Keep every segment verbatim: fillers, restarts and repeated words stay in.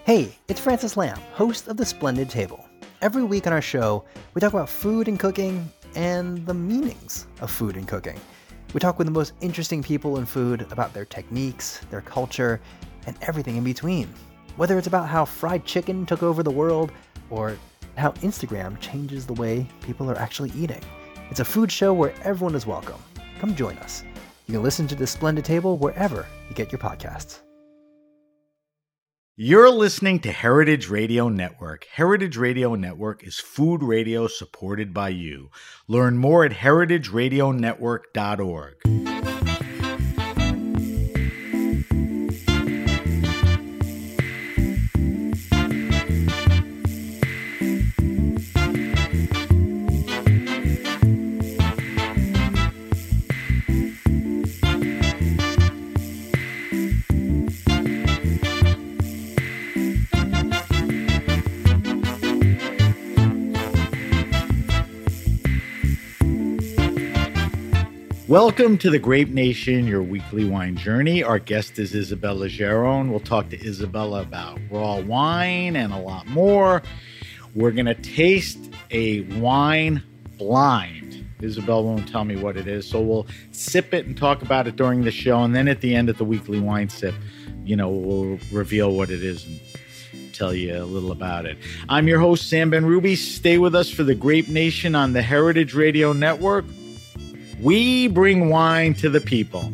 Hey, it's Francis Lamb, host of The Splendid Table. Every week on our show, we talk about food and cooking and the meanings of food and cooking. We talk with the most interesting people in food about their techniques, their culture, and everything in between. Whether it's about how fried chicken took over the world or how Instagram changes the way people are actually eating. It's a food show where everyone is welcome. Come join us. You can listen to The Splendid Table wherever you get your podcasts. You're listening to Heritage Radio Network. Heritage Radio Network is food radio supported by you. Learn more at heritage radio network dot org. Welcome to the Grape Nation, your weekly wine journey. Our guest is Isabella Giron. We'll talk to Isabella about raw wine and a lot more. We're going to taste a wine blind. Isabella won't tell me what it is, so we'll sip it and talk about it during the show. And then at the end of the weekly wine sip, you know, we'll reveal what it is and tell you a little about it. I'm your host, Sam Benrubi. Stay with us for the Grape Nation on the Heritage Radio Network. We bring wine to the people.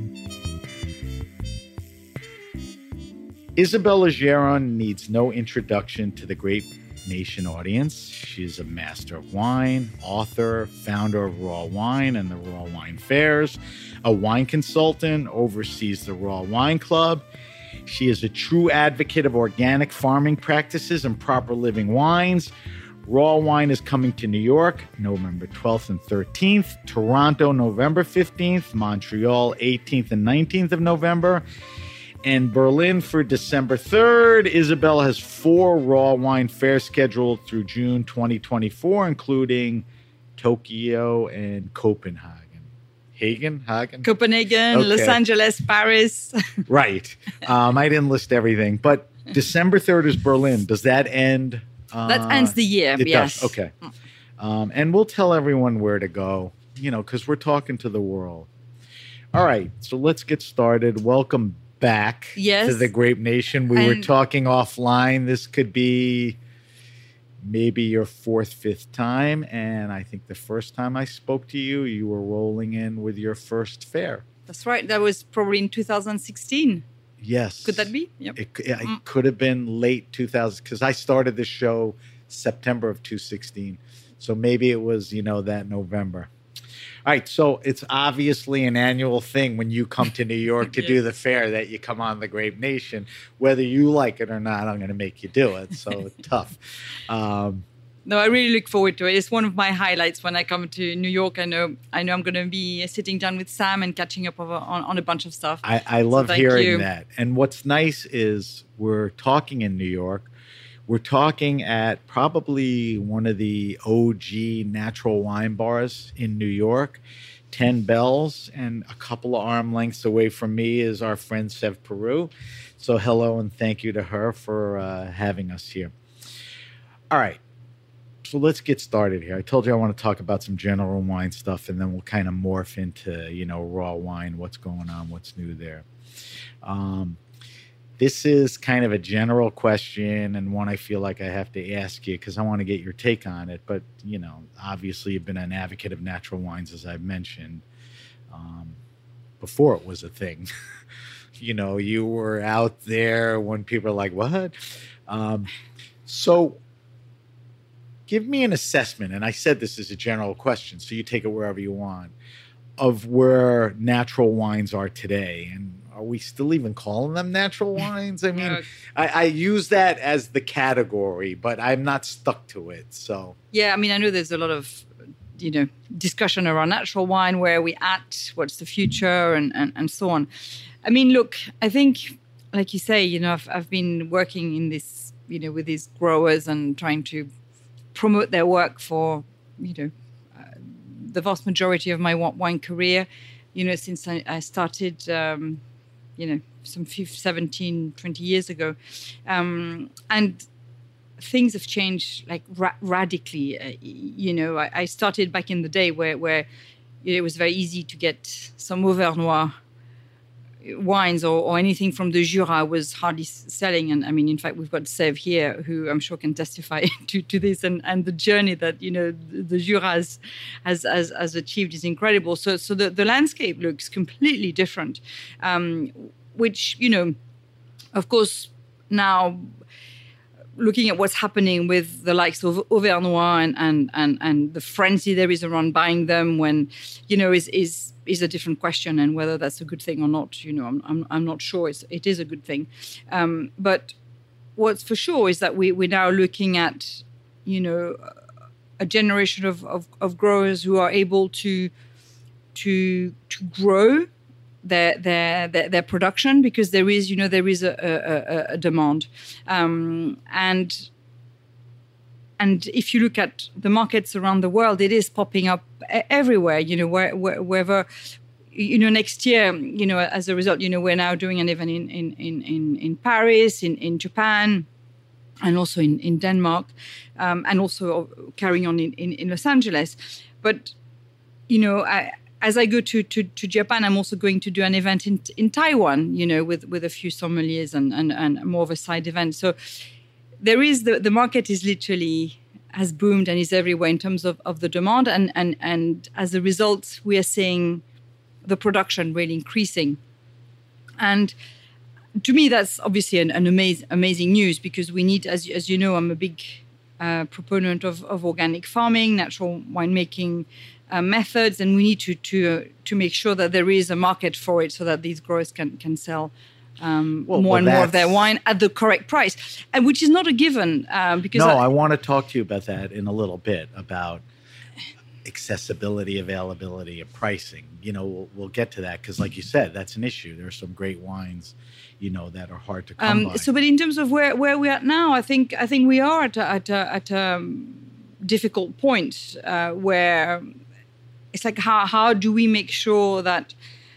Isabella Giron needs no introduction to the Grape Nation audience. She's a master of wine, author, founder of Raw Wine and the Raw Wine Fairs, a wine consultant, oversees the Raw Wine Club. She is a true advocate of organic farming practices and proper living wines. Raw Wine is coming to New York, November twelfth and thirteenth, Toronto, November fifteenth, Montreal, eighteenth and nineteenth of November, and Berlin for December third. Isabella has four Raw Wine fairs scheduled through June twenty twenty-four, including Tokyo and Copenhagen. Hagen? Hagen? Copenhagen, Okay. Los Angeles, Paris. Right. Um, I didn't list everything, but December third is Berlin. Does that end... Uh, that ends the year, it yes. Does. Okay. Um, and we'll tell everyone where to go, you know, because we're talking to the world. All right. So let's get started. Welcome back yes. to the Grape Nation. We and were talking offline. This could be maybe your fourth, fifth time. And I think the first time I spoke to you, you were rolling in with your first fair. That's right. That was probably in two thousand sixteen. Yes. Could that be? Yep. It, it, it could have been late two thousand because I started the show September of two sixteen. So maybe it was, you know, that November. All right. So it's obviously an annual thing when you come to New York to yes. do the fair that you come on the Grape Nation. Whether you like it or not, I'm going to make you do it. So it's tough. Um, No, I really look forward to it. It's one of my highlights when I come to New York. I know I know I'm going to be sitting down with Sam and catching up over, on, on a bunch of stuff. I, I love so hearing you. that. And what's nice is we're talking in New York. We're talking at probably one of the O G natural wine bars in New York, Ten Bells, and a couple of arm lengths away from me is our friend Sev Peru. So hello and thank you to her for uh, having us here. All right. So let's get started here. I told you I want to talk about some general wine stuff, and then we'll kind of morph into, you know, raw wine, what's going on, what's new there. Um, this is kind of a general question and one I feel like I have to ask you because I want to get your take on it. But, you know, obviously you've been an advocate of natural wines, as I've mentioned, um, before it was a thing. You know, you were out there when people are like, what? Um, so... Give me an assessment, and I said this is a general question, so you take it wherever you want, of where natural wines are today. And are we still even calling them natural wines? I mean, Uh, I, I use that as the category, but I'm not stuck to it. So Yeah, I mean, I know there's a lot of, you know, discussion around natural wine, where are we at, what's the future, and, and, and so on. I mean, look, I think, like you say, you know, I've, I've been working in this, you know, with these growers and trying to promote their work for, you know, uh, the vast majority of my wine career, you know, since I, I started, um, you know, some seventeen, twenty years ago. Um, and things have changed like ra- radically. Uh, you know, I, I started back in the day where, where you know, it was very easy to get some Auvergnois wines or, or anything from the Jura was hardly selling. And I mean, in fact, we've got Sèvres here, who I'm sure can testify to, to this. And, and the journey that, you know, the, the Jura has, has, has, has achieved is incredible. So, so the, the landscape looks completely different, um, which, you know, of course, now looking at what's happening with the likes of Auvergnois and, and, and, and the frenzy there is around buying them when, you know, is, is, is a different question, and whether that's a good thing or not, you know, I'm I'm, I'm not sure. It's, it is a good thing, um, but what's for sure is that we we're now looking at, you know, a generation of, of, of growers who are able to to to grow their their their, their production, because there is, you know, there is a, a, a demand, um, and. And if you look at the markets around the world, it is popping up everywhere, you know, where, where, wherever, you know, next year, you know, as a result, you know, we're now doing an event in, in, in, in Paris, in, in Japan, and also in, in Denmark, um, and also carrying on in, in, in Los Angeles. But, you know, I, as I go to, to, to Japan, I'm also going to do an event in, in Taiwan, you know, with, with a few sommeliers and, and, and more of a side event. So, there is the, the market is literally has boomed and is everywhere in terms of, of the demand. And, and, and as a result, we are seeing the production really increasing. And to me, that's obviously an, an amazing, amazing news, because we need, as, as you know, I'm a big uh, proponent of, of organic farming, natural winemaking uh, methods, and we need to, to, uh, to make sure that there is a market for it so that these growers can, can sell Um, well, more well, and more of their wine at the correct price, and which is not a given. Um, because no, I, I want to talk to you about that in a little bit, about accessibility, availability, and pricing. You know, we'll, we'll get to that because, like you said, that's an issue. There are some great wines, you know, that are hard to come um, by. So, but in terms of where, where we're at now, I think I think we are at a, at a, at a difficult point uh, where it's like how how do we make sure that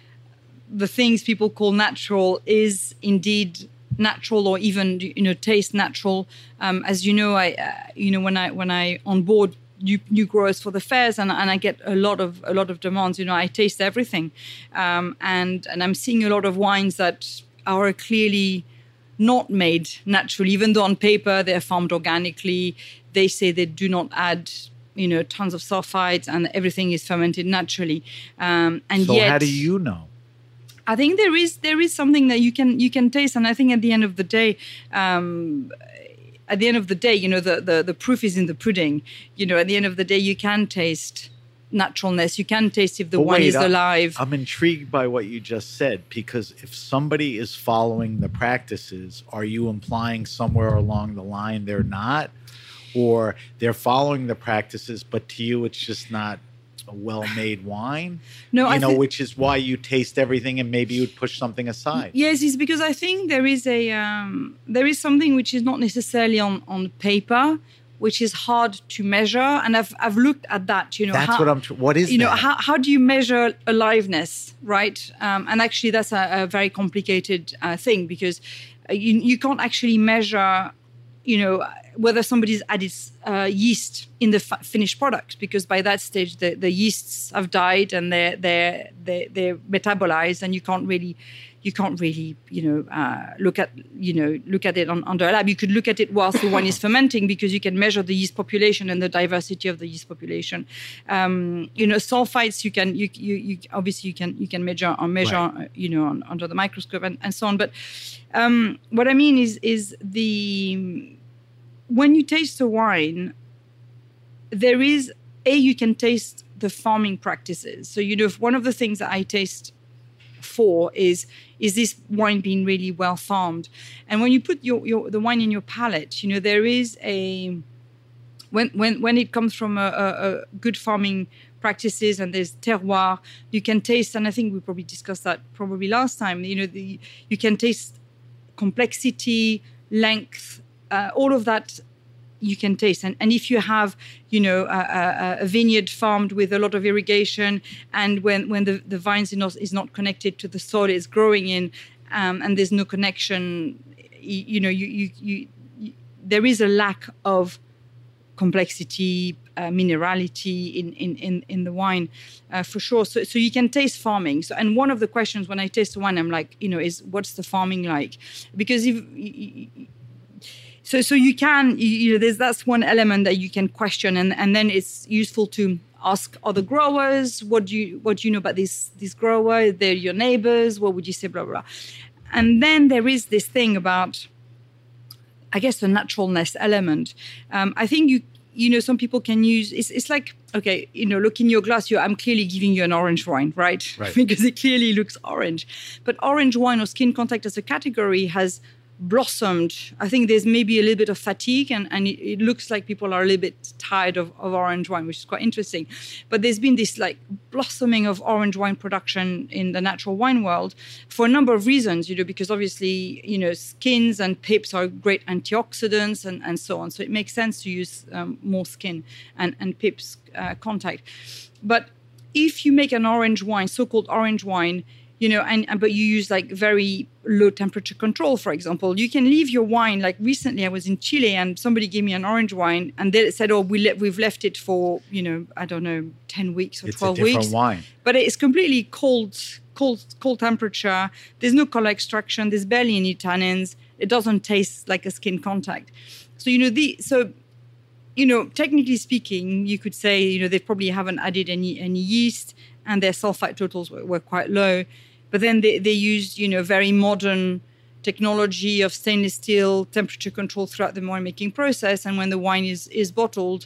the things people call natural is indeed natural, or even, you know, taste natural. Um, as you know, I, uh, you know, when I when I onboard new, new growers for the fairs, and, and I get a lot of a lot of demands. You know, I taste everything, um, and and I'm seeing a lot of wines that are clearly not made naturally, even though on paper they're farmed organically. They say they do not add, you know, tons of sulfites, and everything is fermented naturally. Um, and so yet, how do you know? I think there is there is something that you can you can taste, and I think at the end of the day, um, at the end of the day, you know, the, the the proof is in the pudding. You know, at the end of the day, you can taste naturalness. You can taste if the But wine wait, is I- alive. I'm intrigued by what you just said, because if somebody is following the practices, are you implying somewhere along the line they're not, or they're following the practices, but to you it's just not a well-made wine? No, you I know, thi- which is why you taste everything and maybe you'd push something aside. Yes, it's because I think there is a um, there is something which is not necessarily on, on paper, which is hard to measure, and I've I've looked at that. You know, That's how, what I'm. Tr- what is you know that? how how do you measure aliveness, right? Um, and actually, that's a, a very complicated uh, thing, because uh, you you can't actually measure, you know, whether somebody's added uh, yeast in the f- finished product, because by that stage the, the yeasts have died and they're they're they're, they're metabolized, and you can't really you can't really you know uh, look at you know look at it on, under a lab. You could look at it whilst the wine is fermenting, because you can measure the yeast population and the diversity of the yeast population. Um, you know, sulfites you can you, you you obviously you can you can measure or measure Right. uh, you know on, under the microscope and, and so on. But um, what I mean is is the when you taste a wine, there is a you can taste the farming practices. So you know, if one of the things that I taste for is is this wine being really well farmed, and when you put your, your the wine in your palate, you know, there is a when when when it comes from a, a, a good farming practices and there's terroir, you can taste, and I think we probably discussed that probably last time. You know, the you can taste complexity, length. Uh, all of that you can taste. And, and if you have, you know, a, a, a vineyard farmed with a lot of irrigation, and when, when the, the vines is not, is not connected to the soil it's growing in, um, and there's no connection, you, you know, you, you, you, you, there is a lack of complexity, uh, minerality in, in, in, in the wine, uh, for sure. So, so you can taste farming. So, and one of the questions when I taste the wine, I'm like, you know, is what's the farming like? Because if so, so you can, you, you know, there's that's one element that you can question, and, and then it's useful to ask other growers, what do you what do you know about this this grower? They're your neighbors. What would you say? Blah blah. And then there is this thing about, I guess, the naturalness element. Um, I think you you know some people can use it's it's like, okay, you know, look in your glass. You I'm clearly giving you an orange wine, right? Right. Because it clearly looks orange. But orange wine or skin contact as a category has blossomed. I think there's maybe a little bit of fatigue, and, and it, it looks like people are a little bit tired of, of orange wine, which is quite interesting. But there's been this like blossoming of orange wine production in the natural wine world for a number of reasons, you know, because obviously, you know, skins and pips are great antioxidants and, and so on. So it makes sense to use um, more skin and, and pips uh, contact. But if you make an orange wine, so-called orange wine, you know, and, and but you use like very low temperature control, for example, you can leave your wine. Like recently, I was in Chile and somebody gave me an orange wine, and they said, "Oh, we le- we've left it for, you know, I don't know, ten weeks or It's twelve a different weeks." wine. But it's completely cold, cold, cold temperature. There's no color extraction. There's barely any tannins. It doesn't taste like a skin contact. So you know the so. You know, technically speaking, you could say, you know, they probably haven't added any any yeast, and their sulfite totals were, were quite low. But then they, they used, you know, very modern technology of stainless steel temperature control throughout the winemaking process. And when the wine is, is bottled,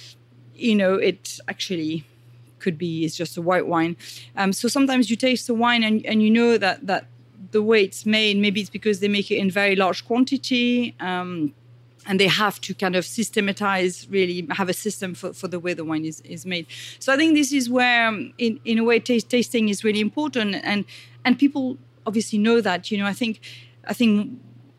you know, it actually could be, it's just a white wine. Um, so sometimes you taste the wine and, and you know that, that the way it's made, maybe it's because they make it in very large quantity, um, and they have to kind of systematize, really have a system for, for the way the wine is, is made. So I think this is where, um, in, in a way, taste, tasting is really important. And and people obviously know that. You know, I think, I think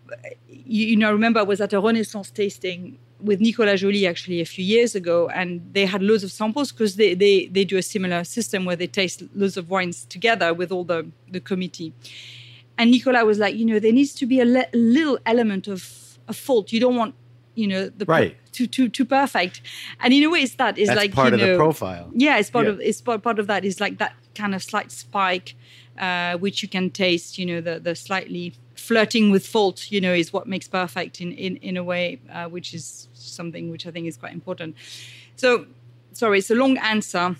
you, you know, I remember I was at a Renaissance tasting with Nicolas Joly actually a few years ago, and they had loads of samples because they, they, they do a similar system where they taste loads of wines together with all the, the committee. And Nicolas was like, you know, there needs to be a le- little element of a fault. You don't want, you know, the right. too too too perfect. And in a way, it's that is That's like part you of know, the profile. Yeah, it's part yeah. of it's part, part of that is like that kind of slight spike, uh, which you can taste. You know, the the slightly flirting with fault. You know, is what makes perfect in in in a way, uh, which is something which I think is quite important. So, sorry, it's a long answer.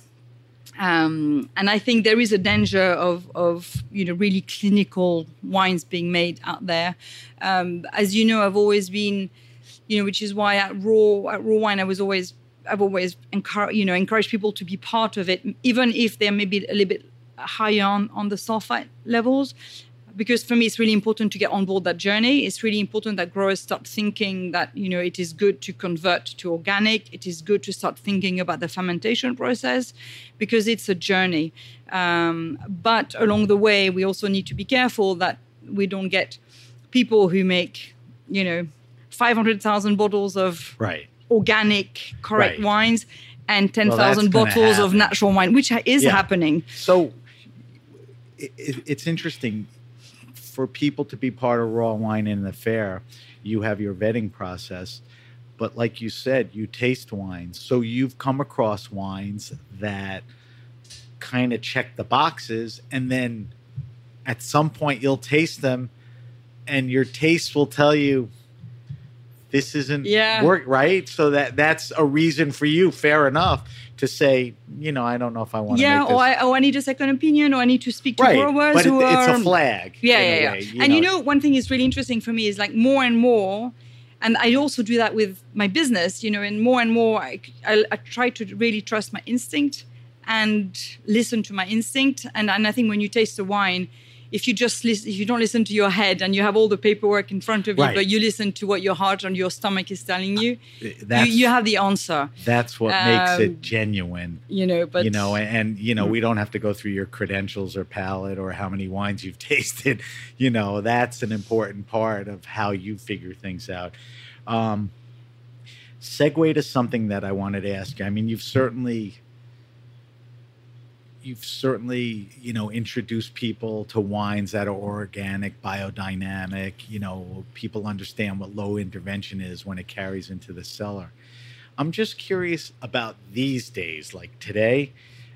Um, and I think there is a danger of, of, you know, really clinical wines being made out there. Um, as you know, I've always been, you know, which is why at Raw, at Raw Wine, I was always, I've always encouraged, you know, encouraged people to be part of it, even if they're maybe a little bit higher on, on the sulfite levels. Because for me, it's really important to get on board that journey. It's really important that growers start thinking that, you know, it is good to convert to organic. It is good to start thinking about the fermentation process because it's a journey. Um, but along the way, we also need to be careful that we don't get people who make, you know, five hundred thousand bottles of right. organic, correct right. wines and ten thousand well, bottles of natural wine, which is yeah. happening. So it, it, it's interesting. For people to be part of Raw Wine in the fair, you have your vetting process. But like you said, you taste wines. So you've come across wines that kind of check the boxes. And then at some point you'll taste them and your taste will tell you this isn't yeah. work right. So that that's a reason for you, fair enough, to say, you know, I don't know if I want to yeah, make this. or I, or I need a second opinion, or I need to speak to right. growers but who it, are... it's a flag. Yeah, in yeah, a yeah. way, you and know. you know, one thing is really interesting for me is like more and more, and I also do that with my business, you know, and more and more I, I, I try to really trust my instinct and listen to my instinct. And, and I think when you taste the wine, if you just listen, if you don't listen to your head and you have all the paperwork in front of you, right. but you listen to what your heart and your stomach is telling you, that's, you, you have the answer. That's what um, makes it genuine. You know, but you know, and, and you know, mm. we don't have to go through your credentials or palate or how many wines you've tasted. You know, that's an important part of how you figure things out. Um, segue to something that I wanted to ask you. I mean, you've certainly you've certainly, you know, introduced people to wines that are organic, biodynamic. You know, people understand what low intervention is when it carries into the cellar. I'm just curious about these days, like today.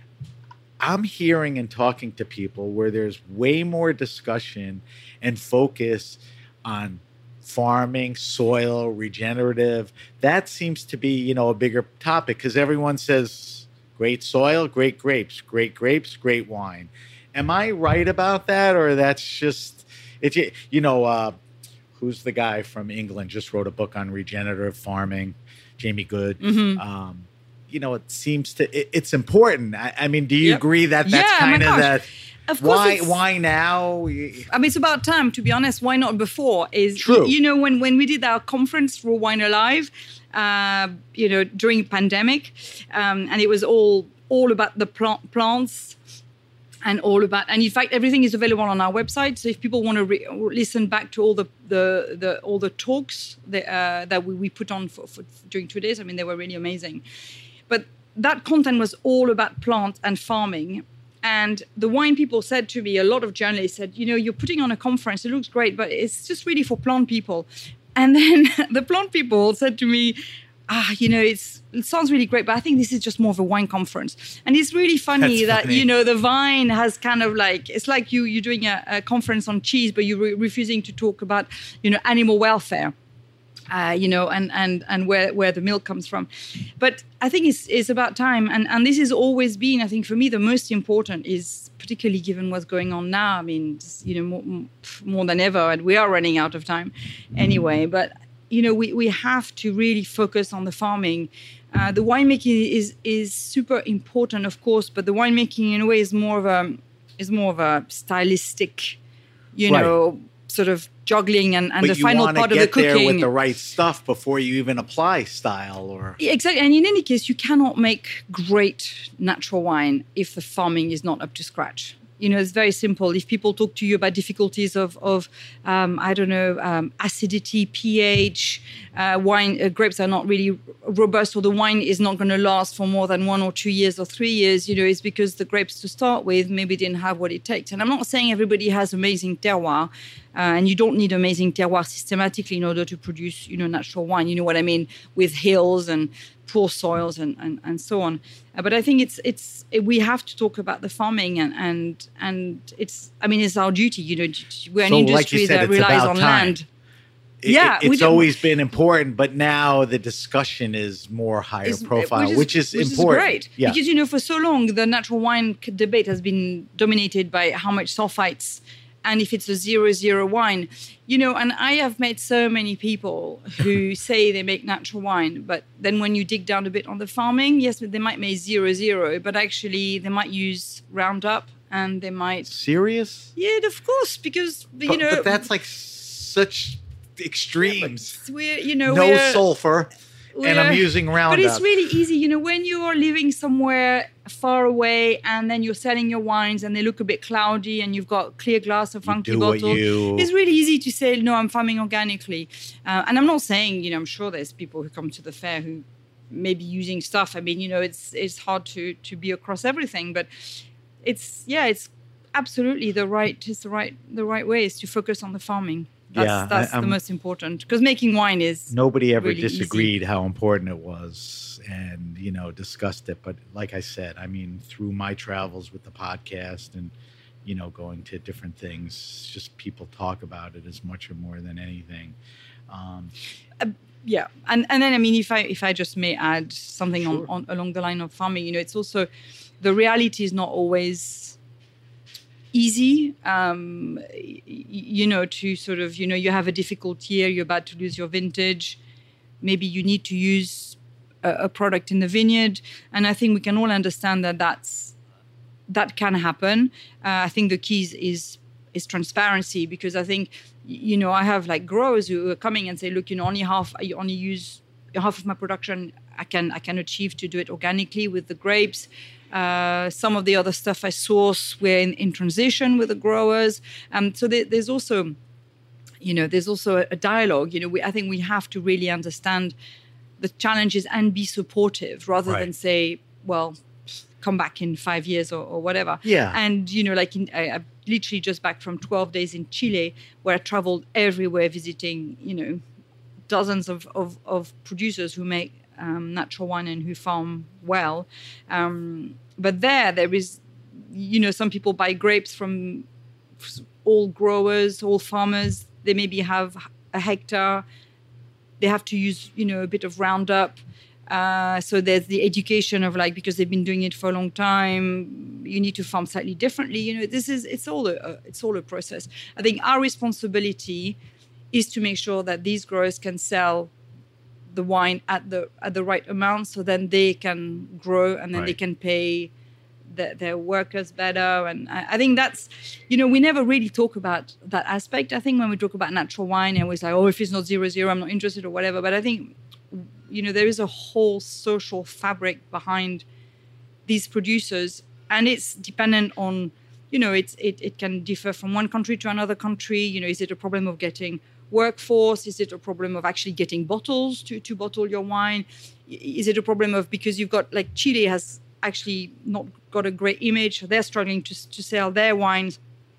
I'm hearing and talking to people where there's way more discussion and focus on farming, soil, regenerative. That seems to be, you know, a bigger topic because everyone says great soil, great grapes, great grapes, great wine. Am I right about that? Or that's just, it's, you know, uh, who's the guy from England just wrote a book on regenerative farming, Jamie Good. Mm-hmm. Um, you know, it seems to, it, it's important. I, I mean, do you Yep. agree that that's Yeah, kind my of gosh. that? Of course Why, it's- why now? I mean, it's about time, to be honest. Why not before? Is True. You know, when, when we did our conference for Wine Alive, uh, you know, during pandemic, um, and it was all all about the plant, plants and all about, and in fact, everything is available on our website. So if people want to re- listen back to all the, the, the all the talks that, uh, that we, we put on for, for during two days, I mean, they were really amazing. But that content was all about plant and farming. And the wine people said to me, a lot of journalists said, you know, you're putting on a conference, it looks great, but it's just really for plant people. And then the plant people said to me, ah, you know, it's, it sounds really great, but I think this is just more of a wine conference. And it's really funny That's that, funny. you know, the vine has kind of like, it's like you, you're doing a, a conference on cheese, but you're re- refusing to talk about, you know, animal welfare. Uh, you know, and, and, and where, where the milk comes from. But I think it's, it's about time. And, and this has always been, I think, for me, the most important is, particularly given what's going on now, I mean, you know, more, more than ever, and we are running out of time anyway. But, you know, we, we have to really focus on the farming. Uh, the winemaking is is super important, of course, but the winemaking, in a way, is more of a, is more of a stylistic, you Right. know, sort of juggling and, and But the you final want to part of get the there cooking. with the right stuff before you even apply style or. Exactly. And in any case, you cannot make great natural wine if the farming is not up to scratch. You know, it's very simple. If people talk to you about difficulties of, of um, I don't know, um, acidity, pH, uh, wine, uh, grapes are not really robust, or the wine is not going to last for more than one or two years or three years, you know, it's because the grapes to start with maybe didn't have what it takes. And I'm not saying everybody has amazing terroir, uh, and you don't need amazing terroir systematically in order to produce, you know, natural wine. You know what I mean? With hills and poor soils and, and, and so on. Uh, but I think it's it's it, we have to talk about the farming and and and it's I mean it's our duty. You know, we're an So, like industry you said, that it's relies about on time. land. It- Yeah, it- we it's don't- always been important, but now the discussion is more higher Is- profile, which is, important. great. Yeah. Because, you know, for so long, the natural wine c- debate has been dominated by how much sulfites and if it's a zero zero wine. You know, and I have met so many people who say they make natural wine, but then when you dig down a bit on the farming, yes, they might make zero zero, but actually they might use Roundup and they might... Serious? Yeah, of course, because, you But, know... but that's like such extremes. We're, you know, no we're- sulfur, and I'm we're- using Roundup. But it's really easy, you know, when you are living somewhere far away and then you're selling your wines and they look a bit cloudy and you've got clear glass or funky do what bottle. you- It's really easy to say, no, I'm farming organically. Uh, and I'm not saying, you know, I'm sure there's people who come to the fair who may be using stuff. I mean, you know, it's it's hard to to be across everything, but it's yeah, it's absolutely the right it's the right the right way is to focus on the farming. That's Yeah, I- that's the I'm- most important, because making wine is Nobody ever really easy. disagreed how important it was and, you know, discussed it. But like I said, I mean, through my travels with the podcast and, you know, going to different things, just people talk about it as much or more than anything. Um, Yeah, and and then I mean, if I if I just may add something Sure. on, on along the line of farming, you know, it's also the reality is not always easy. Um, y- you know, to sort of you know you have a difficult year, you're about to lose your vintage, maybe you need to use a, a product in the vineyard, and I think we can all understand that that's that can happen. Uh, I think the key is, is is transparency, because I think, you know, I have like growers who are coming and say, look, you know, only half, I only use half of my production I can I can achieve to do it organically with the grapes. Uh, some of the other stuff I source, we're in, in transition with the growers. Um, so there, there's also, you know, there's also a, a dialogue. You know, we, I think we have to really understand the challenges and be supportive rather Right. than say, well, come back in five years or, or whatever. Yeah. And, you know, like in, I, I'm literally just back from twelve days in Chile, where I traveled everywhere visiting, you know, dozens of, of, of producers who make um, natural wine and who farm well. Um, but there, there is, you know, some people buy grapes from all growers, all farmers. They maybe have a hectare. They have to use, you know, a bit of Roundup. Uh, so there's the education of like, because they've been doing it for a long time, you need to farm slightly differently. You know, this is, it's all a, it's all a process. I think our responsibility is to make sure that these growers can sell the wine at the, at the right amount, so then they can grow and then right. they can pay the, their workers better. And I, I think that's, you know, we never really talk about that aspect. I think when we talk about natural wine, and we're like, oh, if it's not zero, zero, I'm not interested or whatever. But I think, you know, there is a whole social fabric behind these producers, and it's dependent on, you know, it's it, it can differ from one country to another country. You know, is it a problem of getting workforce? Is it a problem of actually getting bottles to, to bottle your wine? Is it a problem of, because you've got, like, Chile has actually not got a great image. They're struggling to, to sell their wines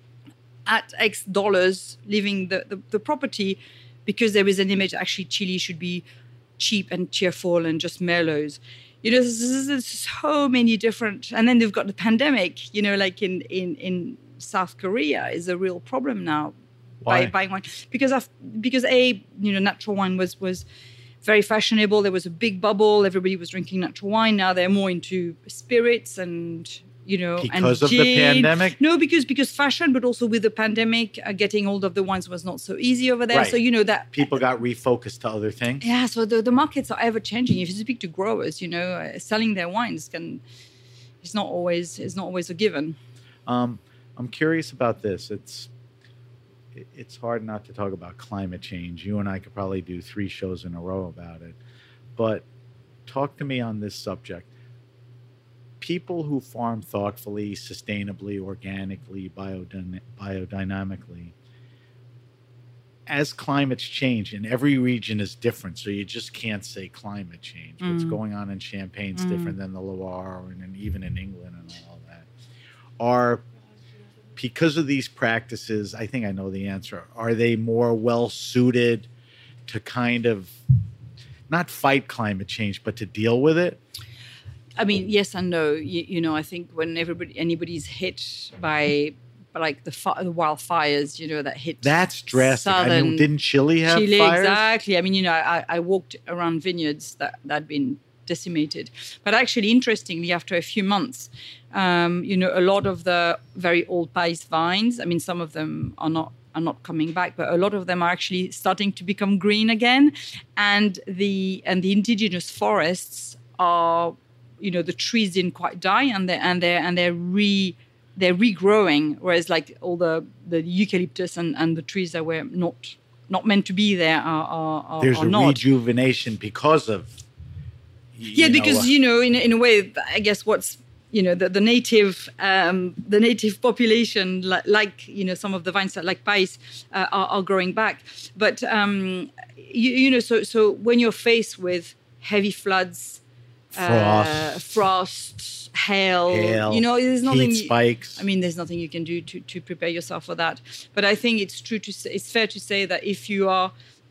at X dollars, leaving the, the, the property, because there is an image actually Chile should be cheap and cheerful and just mellows. You know, there's, there's so many different, and then they've got the pandemic, you know, like in, in, in South Korea is a real problem now. Why? By buying wine. Because of, because A, you know, natural wine was, was very fashionable. There was a big bubble. Everybody was drinking natural wine. Now they're more into spirits and, you know, because and of gin. the pandemic? No, because because fashion, but also with the pandemic, uh, getting hold of the wines was not so easy over there. Right. So, you know, that People got refocused to other things. yeah, so the, the markets are ever changing. If you speak to growers, you know, uh, selling their wines can it's not always it's not always a given. Um, I'm curious about this. It's it- it's hard not to talk about climate change. You and I could probably do three shows in a row about it. But talk to me on this subject. People who farm thoughtfully, sustainably, organically, biodyna- biodynamically, as climates change, and every region is different, so you just can't say climate change. What's Mm. going on in Champagne is Mm. different than the Loire, and in, even in England and all that. Are, because of these practices, I think I know the answer, are they more well-suited to kind of, not fight climate change, but to deal with it? I mean, yes and no. You, you know, I think when everybody anybody's hit by, by like the, fi- the wildfires, you know, that hit That's drastic. I mean, southern didn't Chile have Chile, fires? exactly. I mean, you know, I, I walked around vineyards that that had been decimated. But actually, interestingly, after a few months, um, you know, a lot of the very old Pais vines, I mean, some of them are not are not coming back, but a lot of them are actually starting to become green again. And the and the indigenous forests are, you know, the trees didn't quite die, and they and they and they're re they're regrowing, whereas like all the, the eucalyptus and, and the trees that were not not meant to be there are are, are, There's are a not. rejuvenation because of. y- Yeah, you know, because uh, you know, in in a way, I guess what's you know the the native um, the native population, like, like you know some of the vines that like Pais uh, are, are growing back, but um, you, you know, so so when you're faced with heavy floods, Frost. uh, frost, hail, hail, you know, there's nothing. heat spikes. I mean, there's nothing you can do to to prepare yourself for that. But I think it's true to say, it's fair to say that if you are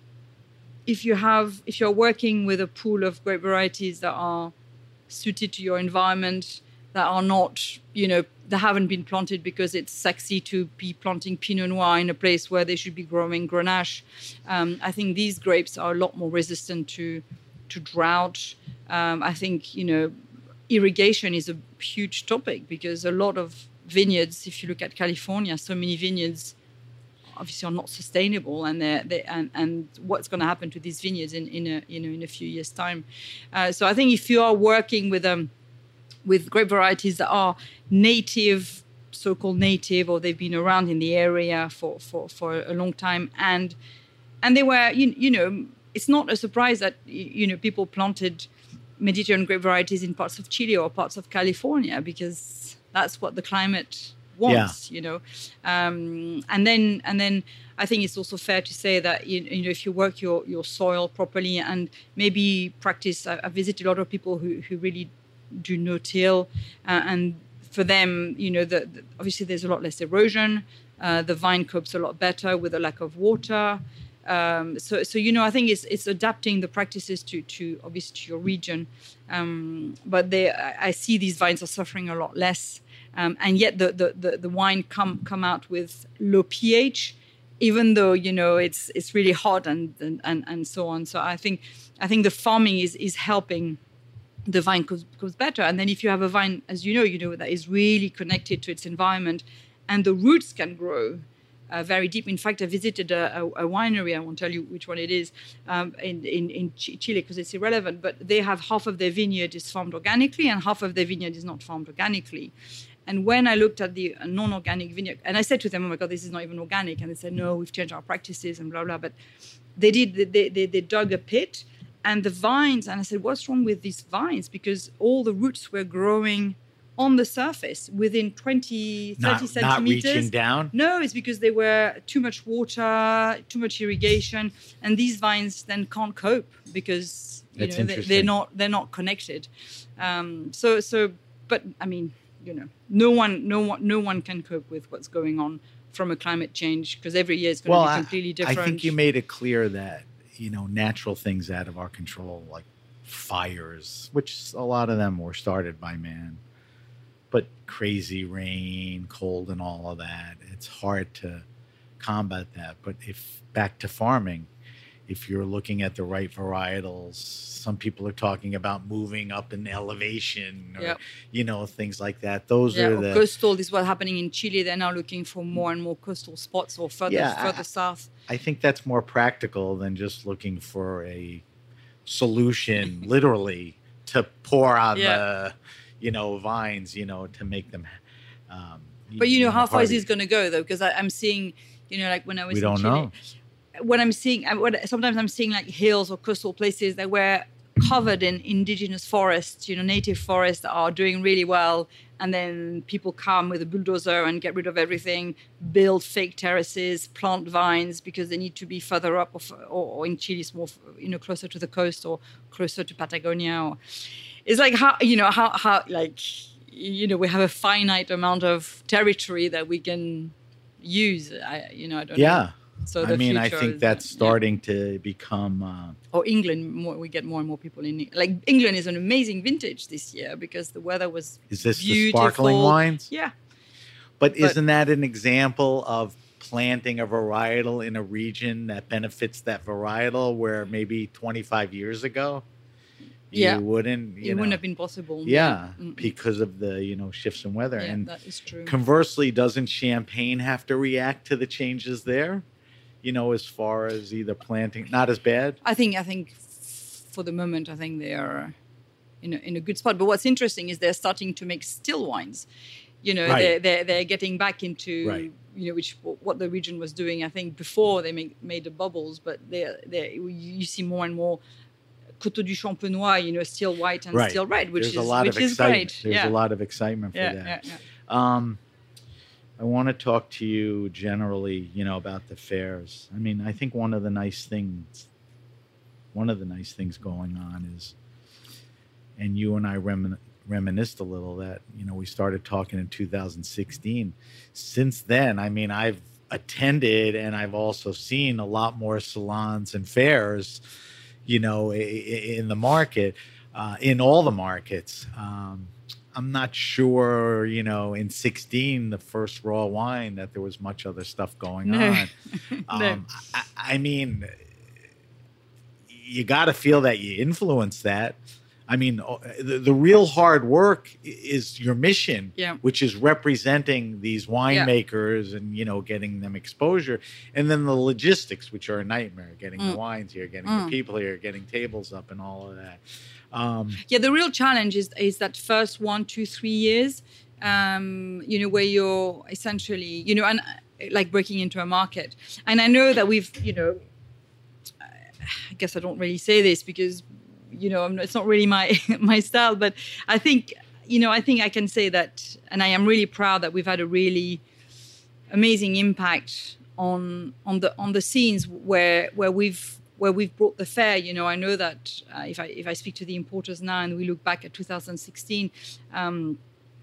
if you have if you're working with a pool of grape varieties that are suited to your environment, that are not, you know, that haven't been planted because it's sexy to be planting Pinot Noir in a place where they should be growing Grenache, um, I think these grapes are a lot more resistant to to drought. Um, I think, you know, irrigation is a huge topic because a lot of vineyards, if you look at California, so many vineyards obviously are not sustainable, and they they and, and what's going to happen to these vineyards in, in a you know in a few years' time. Uh, so I think if you are working with um with grape varieties that are native, so-called native, or they've been around in the area for for, for a long time, and and they were you, you know it's not a surprise that you know people planted Mediterranean grape varieties in parts of Chile or parts of California because that's what the climate wants, yeah. you know. Um, and then and then I think it's also fair to say that you, you know if you work your, your soil properly and maybe practice. I, I visit a lot of people who, who really do no till, uh, and for them, you know, the, the, obviously there's a lot less erosion. Uh, the vine copes a lot better with a lack of water. Um, so, so you know, I think it's it's adapting the practices to to obviously to your region. Um, but they, I, I see these vines are suffering a lot less, um, and yet the, the the the wine come come out with low pH, even though you know it's it's really hot and and and, and so on. So I think I think the farming is is helping the vine goes, goes better. And then if you have a vine, as you know, you know that is really connected to its environment, and the roots can grow uh, very deep. In fact, I visited a, a, a winery. I won't tell you which one it is um, in, in, in Chile because it's irrelevant, but they have half of their vineyard is farmed organically and half of their vineyard is not farmed organically. And when I looked at the non-organic vineyard, and I said to them, oh my God, this is not even organic. And they said, no, we've changed our practices and blah, blah. But they did, they, they, they dug a pit. And the vines, and I said, what's wrong with these vines? Because all the roots were growing on the surface within twenty, thirty not, centimeters. Not reaching down? No, it's because they were too much water, too much irrigation. And these vines then can't cope because you know, they, they're not they're not connected. Um, so, so, but I mean, you know, no one, no one, no one can cope with what's going on from a climate change because every year is going well, to be completely I, different. I think you made it clear that you know, natural things out of our control, like fires, which a lot of them were started by man, but crazy rain, cold, and all of that. It's hard to combat that. But if back to farming, if you're looking at the right varietals, some people are talking about moving up in elevation or, yep. you know, things like that. Those yeah, are the coastal. This is what's happening in Chile. They're now looking for more and more coastal spots or further, yeah, further I, south. I think that's more practical than just looking for a solution, literally, to pour on yeah. the, you know, vines, you know, to make them. Um, but you know, you how know, far hardy. Is this going to go though? Because I'm seeing, you know, like when I was we in don't Chile, know. When I'm seeing, sometimes I'm seeing like hills or coastal places that were covered in indigenous forests, you know, native forests that are doing really well. And then people come with a bulldozer and get rid of everything, build fake terraces, plant vines because they need to be further up, or, or in Chile, it's more, you know, closer to the coast or closer to Patagonia. Or, it's like how, you know, how, how, like, you know, we have a finite amount of territory that we can use. I, you know, I don't yeah. know. Yeah. So I mean, I think is, that's yeah. starting to become. Uh, or England, more, we get more and more people in. Like England is an amazing vintage this year because the weather was. Is this beautiful. the sparkling wines? Yeah. But, but isn't that an example of planting a varietal in a region that benefits that varietal, where maybe twenty-five years ago, you yeah. wouldn't. You it know, wouldn't have been possible. Yeah, yeah. because of the you know shifts in weather. Yeah, and that is true. Conversely, doesn't Champagne have to react to the changes there? You know, as far as either planting, not as bad. I think. I think, for the moment, I think they are in a, in a good spot. But what's interesting is they're starting to make still wines. You know, right. they're, they're they're getting back into right. you know which what the region was doing. I think before they make, made the bubbles, but they they you see more and more Coteaux du Champenois, you know, still white and right. still red, which There's is a lot which of is excitement. great. There's yeah. a lot of excitement for yeah, that. Yeah, yeah. Um, I want to talk to you generally, you know, about the fairs. I mean, I think one of the nice things, one of the nice things going on is, and you and I remin- reminisced a little that, you know, we started talking in two thousand sixteen. Since then, I mean, I've attended and I've also seen a lot more salons and fairs, you know, in the market, uh, in all the markets. Um, I'm not sure, you know, in sixteen, the first raw wine, that there was much other stuff going no. on. Um, no. I, I mean, you got to feel that you influence that. I mean, the, the real hard work is your mission, yeah. which is representing these winemakers yeah. and, you know, getting them exposure. And then the logistics, which are a nightmare, getting mm. the wines here, getting mm. the people here, getting tables up and all of that. Um, yeah, the real challenge is is that first one, two, three years, um, you know, where you're essentially, you know, and like breaking into a market. And I know that we've, you know, I guess I don't really say this because, you know, I'm, it's not really my my style, but I think, you know, I think I can say that, and I am really proud that we've had a really amazing impact on on the on the scenes where where we've where we've brought the fair. You know, I know that uh, if I if I speak to the importers now and we look back at two thousand sixteen, um,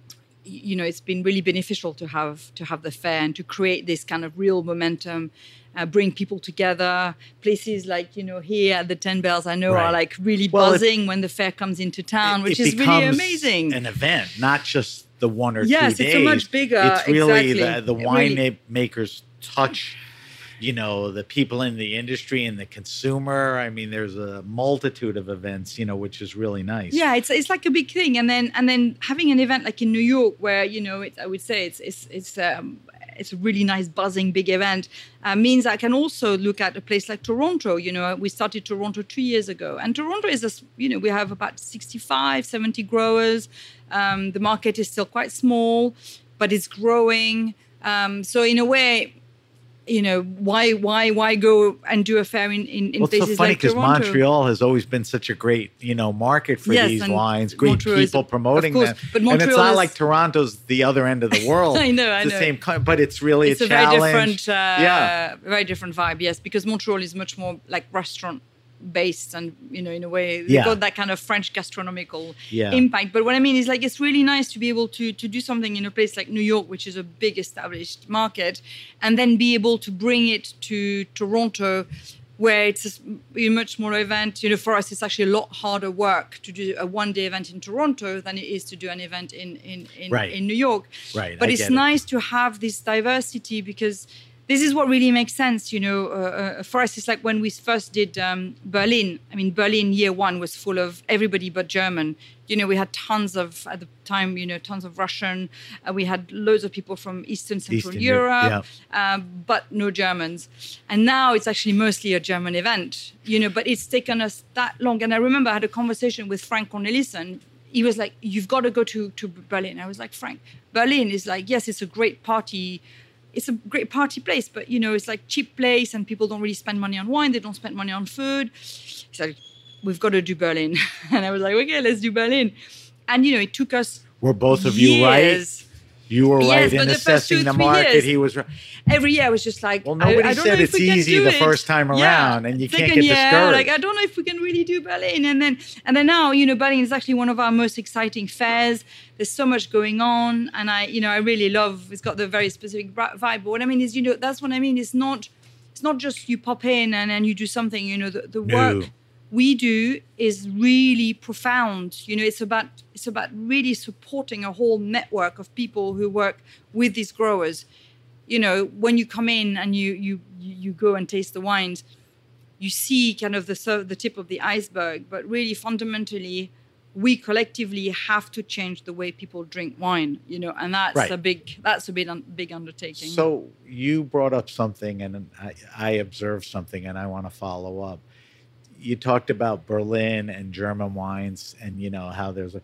you know, it's been really beneficial to have to have the fair and to create this kind of real momentum, uh, bring people together. Places like, you know, here at the Ten Bells, I know Right. are like really Well, it- buzzing when the fair comes into town, It- which it is really becomes amazing. An event, not just the one or Yes, two days. it's a much bigger- It's really exactly. the, the It wine really- ma- makers touch, you know, the people in the industry and the consumer. I mean, there's a multitude of events, you know, which is really nice. Yeah, it's it's like a big thing, and then and then having an event like in New York, where you know, it, I would say it's it's it's um, it's a really nice buzzing big event, uh, means I can also look at a place like Toronto. You know, we started Toronto two years ago, and Toronto is a s- you know we have about sixty-five, seventy growers. Um, the market is still quite small, but it's growing. Um, so in a way, you know, why why why go and do a fair in, in, in Well, it's so places funny like because Toronto? Montreal has always been such a great, you know, market for Yes, these and wines. Great Montreal is- people promoting of course, them, but and it's Montreal not is- like Toronto's the other end of the world. I know, I it's the know. same, kind, but it's really It's a, a very challenge. different, uh, yeah, very different vibe. Yes, because Montreal is much more like restaurant based, and you know, in a way, they've Yeah. got that kind of French gastronomical Yeah. impact. But what I mean is, like, it's really nice to be able to to do something in a place like New York, which is a big established market, and then be able to bring it to Toronto, where it's a s- a much smaller event. You know, for us, it's actually a lot harder work to do a one-day event in Toronto than it is to do an event in in in, Right. in New York. Right, But I it's get it. nice to have this diversity, because this is what really makes sense. You know, uh, uh, for us, it's like when we first did um, Berlin. I mean, Berlin year one was full of everybody but German. You know, we had tons of, at the time, you know, tons of Russian. Uh, we had loads of people from Eastern Central Eastern Europe, Europe, um, but no Germans. And now it's actually mostly a German event, you know, but it's taken us that long. And I remember I had a conversation with Frank Cornelissen. He was like, you've got to go to, to Berlin. I was like, Frank, Berlin is like, yes, it's a great party. It's a great party place, but, you know, it's like cheap place and people don't really spend money on wine. They don't spend money on food. He's like, we've got to do Berlin. And I was like, okay, let's do Berlin. And, you know, it took us were both of you right? years. You were Yes, right but in the first assessing two, the three market. years- He was right. Every year I was just like, Well, I- nobody I, don't said know it's if we can easy do the it. first time around, and you can't Second get year, discouraged. Like, I don't know if we can really do Berlin. And then, and then now, you know, Berlin is actually one of our most exciting fairs. There's so much going on, and I, you know, I really love. It's got the very specific bra- vibe. But what I mean is, you know, that's what I mean. It's not, it's not just you pop in and then you do something. You know, the, the No. work we do is really profound. You know, it's about it's about really supporting a whole network of people who work with these growers. You know, when you come in and you you you go and taste the wines, you see kind of the sur- the tip of the iceberg, but really fundamentally, we collectively have to change the way people drink wine. You know, and that's Right. a big that's a big un- big undertaking. So you brought up something, and I, I observed something, and I want to follow up. You talked about Berlin and German wines, and you know how there's a.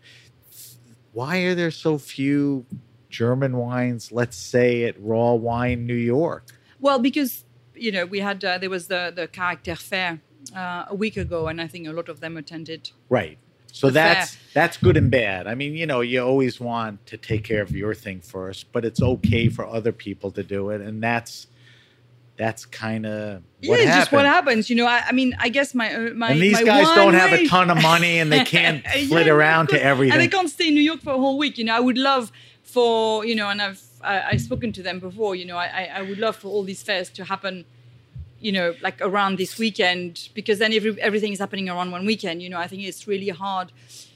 Why are there so few German wines? Let's say at Raw Wine New York. Well, because you know we had uh, there was the the Caractère Fair uh, a week ago, and I think a lot of them attended. Right. So The that's fair. that's good and bad. I mean, you know, you always want to take care of your thing first, but it's okay for other people to do it, and that's that's kind of what yeah, it's happened. just what happens. You know, I, I mean, I guess my uh, my and these my guys one don't have a way- ton of money, and they can't Yeah, flit no, of around to course. everything. And they can't stay in New York for a whole week. You know, I would love for, you know, and I've I, I've spoken to them before, you know, I, I- I would love for all these fairs to happen, you know, like around this weekend, because then every, everything is happening around one weekend. You know, I think it's really hard.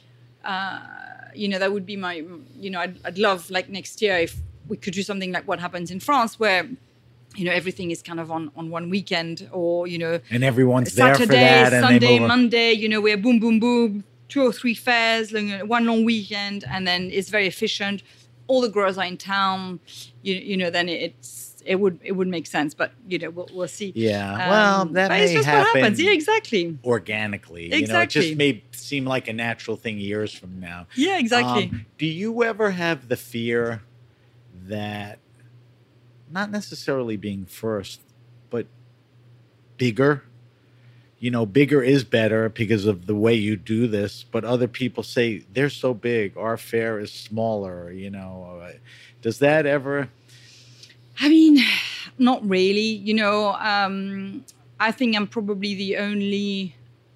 Uh, you know, that would be my, you know, I'd, I'd love like next year if we could do something like what happens in France, where, you know, everything is kind of on, on one weekend, or, you know, and everyone's Saturday, there for that, and Sunday, they move. Monday, you know, we're boom, boom, boom, two or three fairs, like, one long weekend, and then it's very efficient. All the growers are in town, you, you know, then it's, it would, it would make sense, but, you know, we'll, we'll see. Yeah, well, that but may it's just happen. what happens. Yeah, exactly. Organically, you know, it Exactly. just may seem like a natural thing years from now. Yeah, exactly. Um, do you ever have the fear that, not necessarily being first, but bigger? You know, bigger is better because of the way you do this, but other people say they're so big, our fair is smaller, you know. Uh, Does that ever? I mean, not really. You know, um, I think I'm probably the only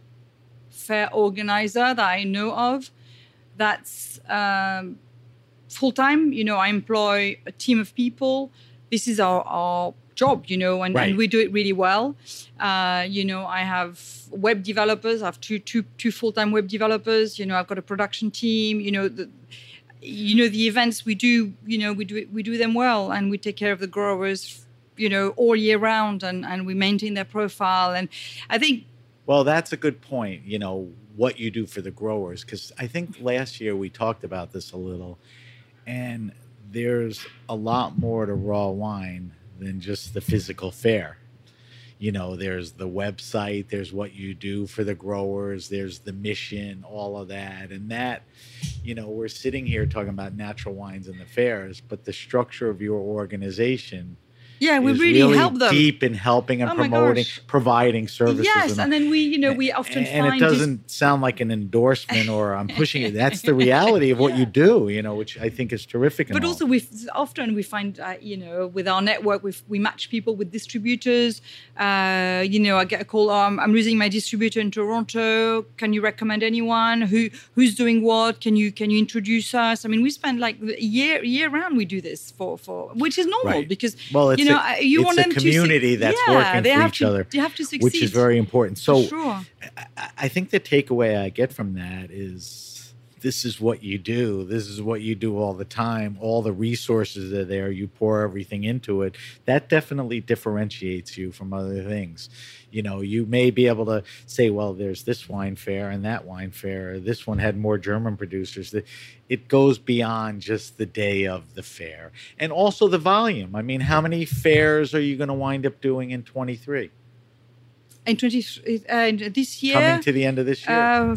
fair organizer that I know of that's um, full-time. You know, I employ a team of people. This is our, our job, you know, and, Right. and we do it really well. Uh, you know, I have web developers. I have two, two, two full-time web developers. You know, I've got a production team. You know, the, you know, the events we do, you know, we do it, we do them well, and we take care of the growers, you know, all year round, and, and we maintain their profile. And I think, Well, that's a good point, you know, what you do for the growers. Because I think last year we talked about this a little, and there's a lot more to raw wine than just the physical fair. You know, there's the website, there's what you do for the growers, there's the mission, all of that. And that, you know, we're sitting here talking about natural wines and the fairs, but the structure of your organization yeah, we is really, really help them. deep in helping and Oh my promoting, gosh. providing services. Yes, and, and then we, you know, we often and find it this- doesn't sound like an endorsement or I'm pushing it. That's the reality of what you do, you know, which I think is terrific. and But all. also, we often we find, uh, you know, with our network, we we match people with distributors. Uh, you know, I get a call. Oh, I'm, I'm losing my distributor in Toronto. Can you recommend anyone who who's doing what? Can you can you introduce us? I mean, we spend like a year year round. We do this for for which is normal Right. because Well, it's you know a- I- you it's want a them community to that's yeah, working they for have each to, other, They have to succeed, which is very important. So sure. I, I think the takeaway I get from that is this is what you do. This is what you do all the time. All the resources are there. You pour everything into it. That definitely differentiates you from other things. You know, you may be able to say, well, there's this wine fair and that wine fair. This one had more German producers. It goes beyond just the day of the fair. And also the volume. I mean, how many fairs are you going to wind up doing in twenty-three? In twenty uh, this year, Coming to the end of this year. uh,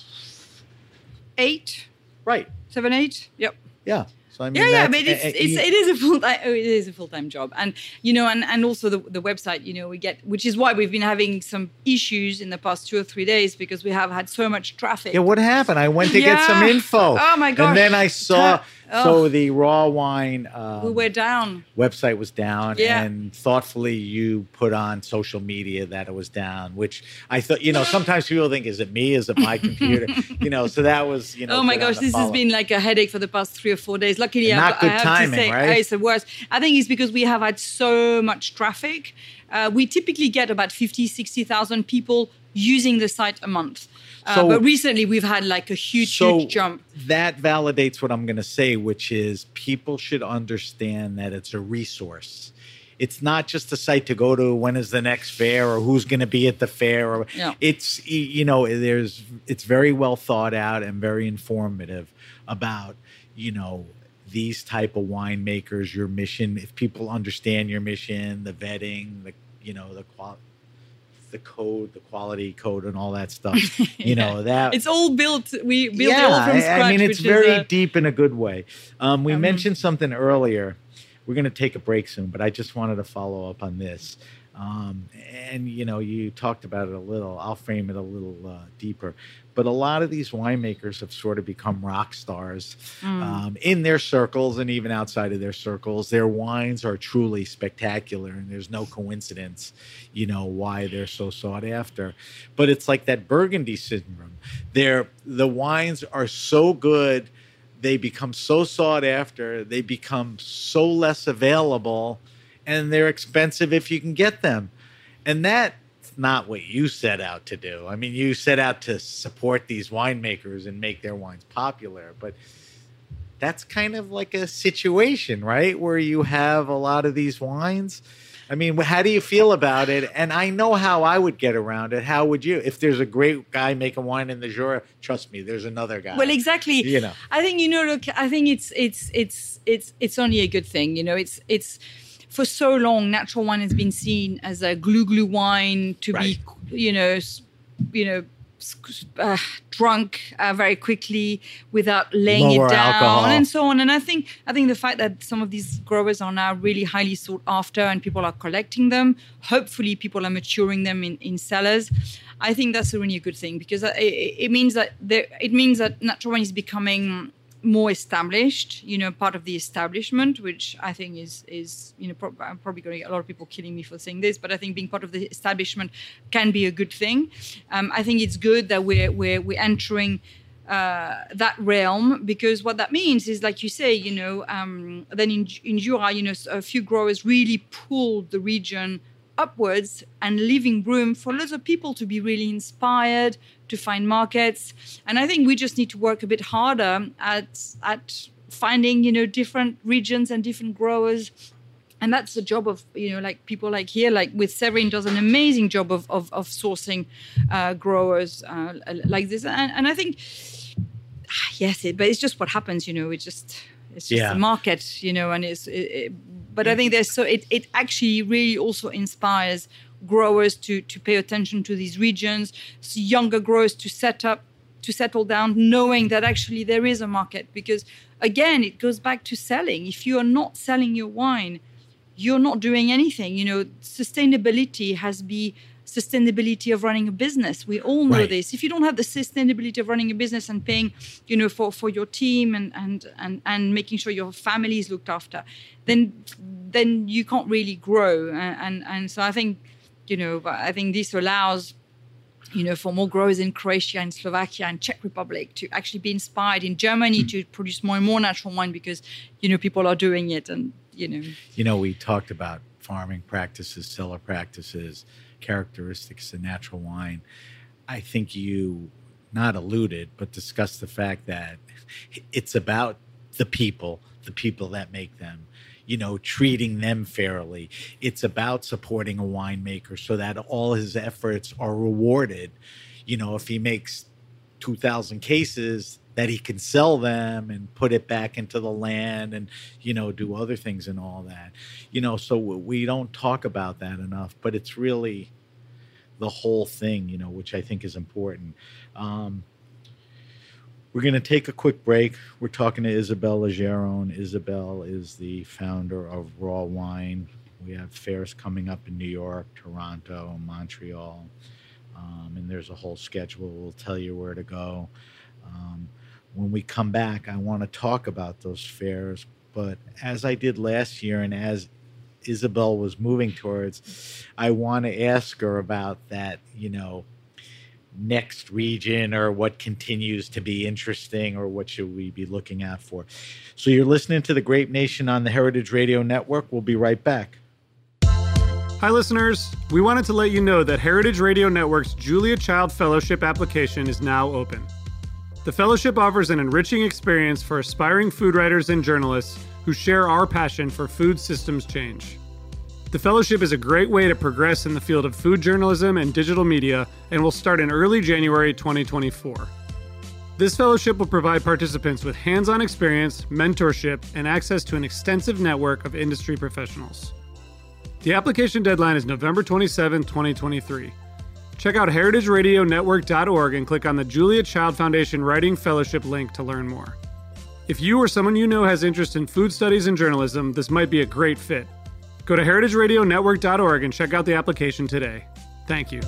f- eight, right. seven, eight. Yep. Yeah. So I mean, Yeah, yeah, that's- but it's, uh, uh, it's you- it is a full time it is a full time job, and you know, and, and also the the website, you know, we get, which is why we've been having some issues in the past two or three days because we have had so much traffic. Yeah, what happened? I went to get some Yeah. info. Oh, my gosh. And then I saw, Oh. so the raw wine um, we were down. website was down, Yeah. and thoughtfully you put on social media that it was down, which I thought, you know, sometimes people think, is it me? Is it my computer? You know, so that was, you know. Oh my good on gosh, the this has follow-up. been like a headache for the past three or four days. Luckily, And I've not got- I good have timing, to say, right? oh, it's the worst. I think it's because we have had so much traffic. Uh, we typically get about fifty, sixty thousand people using the site a month. Uh, So- but recently we've had like a huge, So huge jump. that validates what I'm going to say, which is people should understand that it's a resource. It's not just a site to go to when is the next fair or who's going to be at the fair. Or Yeah. It's, you know, there's, it's very well thought out and very informative about, you know, these type of winemakers, your mission. If people understand your mission, the vetting, the, you know, the quality, the code, the quality code, and all that stuff. You know that It's all built. We built it all from I- scratch. I mean, it's which very is a, deep in a good way. Um, we Um, mentioned something earlier. We're going to take a break soon, but I just wanted to follow up on this. Um, and, you know, you talked about it a little. I'll frame it a little uh, deeper. But a lot of these winemakers have sort of become rock stars um, in their circles and even outside of their circles. Their wines are truly spectacular, and there's no coincidence, you know, why they're so sought after. But it's like that Burgundy syndrome. They're, the wines are so good, they become so sought after, they become so less available, and they're expensive if you can get them. And that's not what you set out to do. I mean, you set out to support these winemakers and make their wines popular, but that's kind of like a situation, right? Where you have a lot of these wines. I mean, how do you feel about it? And I know how I would get around it. How would you? If there's a great guy making wine in the Jura, trust me, there's another guy. well, exactly. You know. I think, you know, look, I think it's it's it's it's it's only a good thing. You know, it's it's for so long, natural wine has been seen as a glue glue wine to Right. be, you know, s- you know, s- uh, drunk uh, very quickly without laying Lower it down alcohol. and so on. And I think I think the fact that some of these growers are now really highly sought after and people are collecting them, hopefully people are maturing them in, in cellars. I think that's a really good thing because it, it means that there, it means that natural wine is becoming more established, you know, part of the establishment, which I think is, is you know, pro- I'm probably going to get a lot of people killing me for saying this, but I think being part of the establishment can be a good thing. Um, I think it's good that we're, we're, we're entering uh, that realm, because what that means is, like you say, you know, um, then in, in Jura, you know, a few growers really pulled the region upwards and leaving room for lots of people to be really inspired, to find markets. And I think we just need to work a bit harder at at finding, you know, different regions and different growers. And that's the job of, you know, like people like here, like with Severin does an amazing job of of, of sourcing uh, growers uh, like this. And, and I think, yes, it, but it's just what happens, you know, it's just, it's just Yeah. the market, you know, and it's, it, it, but I think there's so, it, it actually really also inspires growers to, to pay attention to these regions, so younger growers to set up, to settle down, knowing that actually there is a market. Because again, it goes back to selling. If you are not selling your wine, you're not doing anything. You know, sustainability has be sustainability of running a business. We all know Right. this. If you don't have the sustainability of running a business and paying, you know, for, for your team and, and, and, and making sure your family is looked after, then, then you can't really grow. And, and, and so I think, you know, I think this allows, you know, for more growers in Croatia and Slovakia and Czech Republic to actually be inspired, in Germany to produce more and more natural wine, because, you know, people are doing it. And, you know. You know, we talked about farming practices, cellar practices, characteristics of natural wine. I think you not alluded, but discussed the fact that it's about the people, the people that make them, you know, treating them fairly. It's about supporting a winemaker so that all his efforts are rewarded. You know, if he makes two thousand cases, that he can sell them and put it back into the land and, you know, do other things and all that. You know, so we don't talk about that enough, but it's really the whole thing, you know, which I think is important. Um, we're going to take a quick break. We're talking to Isabelle Lageron. Isabelle is the founder of Raw Wine. We have fairs coming up in New York, Toronto, Montreal, um, and there's a whole schedule. We'll tell you where to go. Um, when we come back, I want to talk about those fairs, but as I did last year and as Isabelle was moving towards, I want to ask her about that, you know, next region, or what continues to be interesting, or what should we be looking out for. So you're listening to The Grape Nation on the Heritage Radio Network. We'll be right back. Hi, listeners. We wanted to let you know that Heritage Radio Network's Julia Child Fellowship application is now open. The fellowship offers an enriching experience for aspiring food writers and journalists who share our passion for food systems change. The fellowship is a great way to progress in the field of food journalism and digital media, and will start in early January twenty twenty-four. This fellowship will provide participants with hands-on experience, mentorship, and access to an extensive network of industry professionals. The application deadline is November twenty-seventh, twenty twenty-three. Check out heritage radio network dot org and click on the Julia Child Foundation Writing Fellowship link to learn more. If you or someone you know has interest in food studies and journalism, this might be a great fit. Go to heritage radio network dot org and check out the application today. Thank you.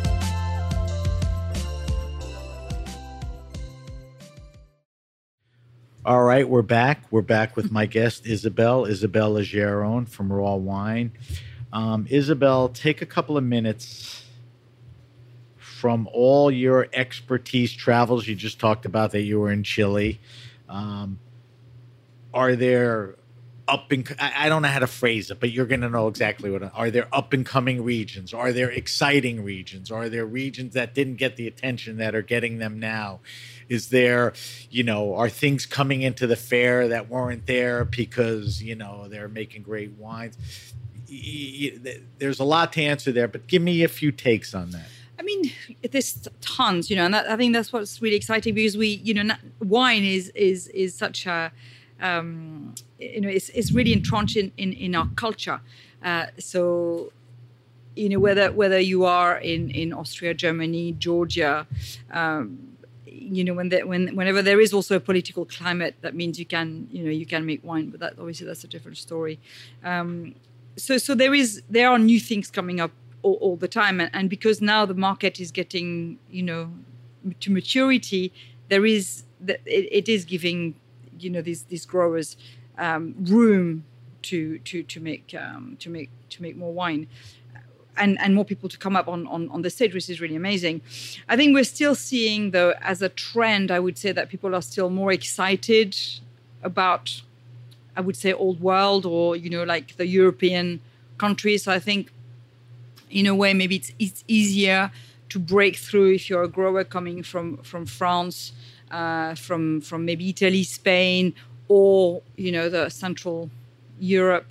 All right, we're back. We're back with my guest, Isabelle, Isabelle Lageron from Raw Wine. Um, Isabelle, take a couple of minutes from all your expertise travels. You just talked about that you were in Chile. Um, are there up and I don't know how to phrase it, but you're going to know exactly what. Are there up and coming regions? Are there exciting regions? Are there regions that didn't get the attention that are getting them now? Is there, you know, are things coming into the fair that weren't there because, you know, they're making great wines? There's a lot to answer there, but give me a few takes on that. I mean, there's tons, you know, and that, I think that's what's really exciting, because we, you know, wine is is is such a, um, you know, it's it's really entrenched in, in, in our culture. Uh, so, you know, whether whether you are in, in Austria, Germany, Georgia, um, you know, when the, when whenever there is also a political climate, that means you can, you know, you can make wine, but that obviously that's a different story. Um, so so there is there are new things coming up all, all the time, and, and because now the market is getting, you know, to maturity, there is it, it is giving you know these these growers um, room to to to make um, to make to make more wine. And, and more people to come up on, on, on the stage, which is really amazing. I think we're still seeing, though, as a trend, I would say that people are still more excited about, I would say, old world or, you know, like the European countries. So I think, in a way, maybe it's, it's easier to break through if you're a grower coming from, from France, uh, from, from maybe Italy, Spain, or, you know, the Central Europe.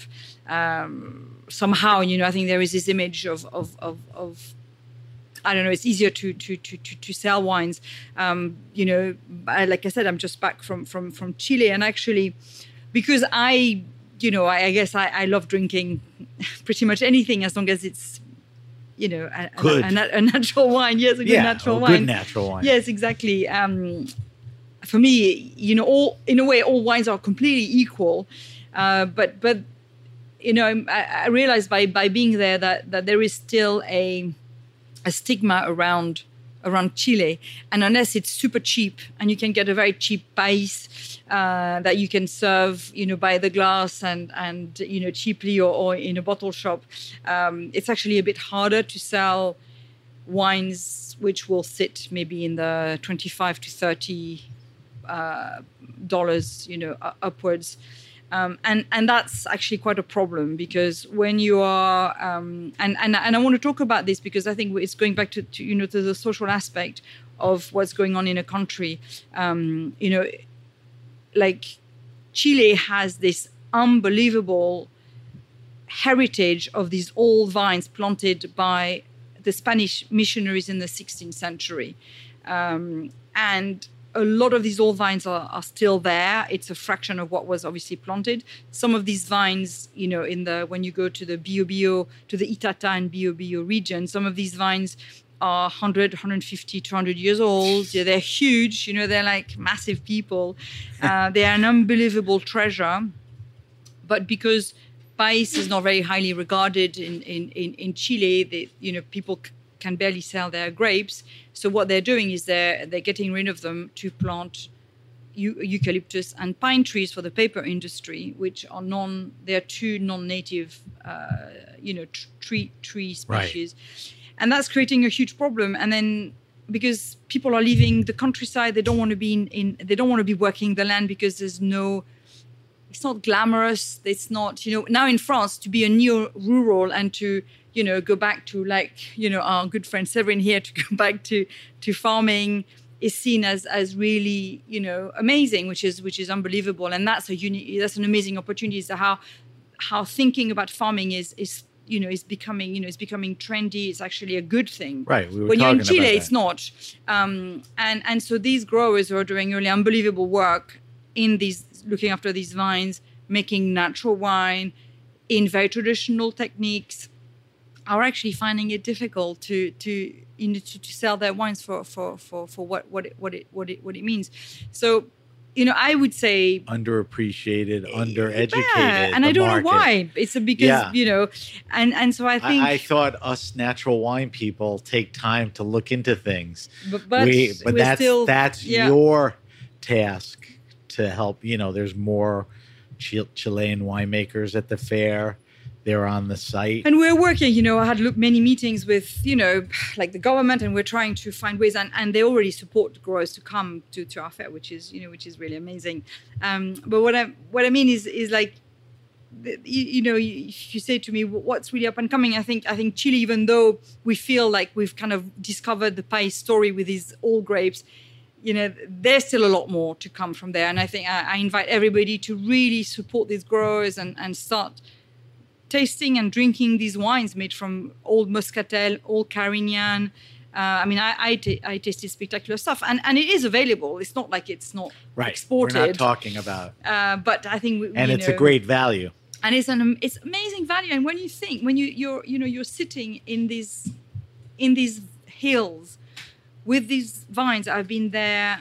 Um, somehow, you know, I think there is this image of, of, of, of I don't know, it's easier to, to, to, to, to sell wines. Um, you know, I, like I said, I'm just back from, from, from Chile. And actually, because I, you know, I, I guess I, I love drinking pretty much anything as long as it's, you know, a, good. A, a, a natural wine. Yes, a good yeah, natural a wine. good natural wine. Yes, exactly. Um, for me, you know, all in a way, all wines are completely equal. Uh, but, but, you know, I, I realized by, by being there that, that there is still a a stigma around around Chile, and unless it's super cheap and you can get a very cheap pais uh, that you can serve, you know, by the glass and and you know cheaply or, or in a bottle shop, um, it's actually a bit harder to sell wines which will sit maybe in the twenty-five to thirty uh, dollars, you know, upwards. Um, and, and that's actually quite a problem because when you are, um, and, and, and I want to talk about this because I think it's going back to, to, you know, to the social aspect of what's going on in a country. Um, you know, like Chile has this unbelievable heritage of these old vines planted by the Spanish missionaries in the sixteenth century. Um, and a lot of these old vines are, are still there. It's a fraction of what was obviously planted. Some of these vines, you know, in the when you go to the Biobío, to the Itata and Biobío region, some of these vines are one hundred, one hundred fifty, two hundred years old. Yeah, they're huge. You know, they're like massive people. Uh, they are an unbelievable treasure. But because pais is not very highly regarded in, in, in, in Chile, they, you know, people c- can barely sell their grapes. So what they're doing is they're they're getting rid of them to plant eu- eucalyptus and pine trees for the paper industry, which are non they are two non-native uh, you know tr- tree tree species, right. And that's creating a huge problem. And then because people are leaving the countryside, they don't want to be in, in they don't want to be working the land because there's no. It's not glamorous. It's not, you know, now in France to be a neo-rural and to, you know, go back to like, you know, our good friend Severin here to go back to, to farming is seen as, as really, you know, amazing, which is, which is unbelievable. And that's a uni- that's an amazing opportunity. So how, how thinking about farming is, is, you know, is becoming, you know, is becoming trendy. It's actually a good thing. Right. We were when you're in Chile, about it's not. Um, and, and so these growers who are doing really unbelievable work in these, looking after these vines, making natural wine in very traditional techniques, are actually finding it difficult to to you know, to, to sell their wines for for for, for what what it, what it what it what it means. So, you know, I would say underappreciated, undereducated. Yeah, and I don't market. know why. It's a, because yeah. you know, and and so I think I, I thought us natural wine people take time to look into things. But but, we, but that's still, that's yeah. your task to help. You know, there's more Ch- Chilean winemakers at the fair. They're on the site. And we're working, you know, I had looked many meetings with, you know, like the government, and we're trying to find ways, and, and they already support growers to come to, to our fair, which is, you know, which is really amazing. Um, but what I what I mean is is like, you, you know, if you say to me, what's really up and coming, I think I think Chile, even though we feel like we've kind of discovered the pais story with these old grapes, you know, there's still a lot more to come from there. And I think I, I invite everybody to really support these growers and, and start tasting and drinking these wines made from old Muscatel, old Carignan. Uh, I mean, I I, t- I tasted spectacular stuff, and, and it is available. It's not like it's not right. exported. We're not talking about. Uh, but I think, we, and you it's know, a great value. And it's an it's amazing value. And when you think, when you you're you know you're sitting in these in these hills with these vines, I've been there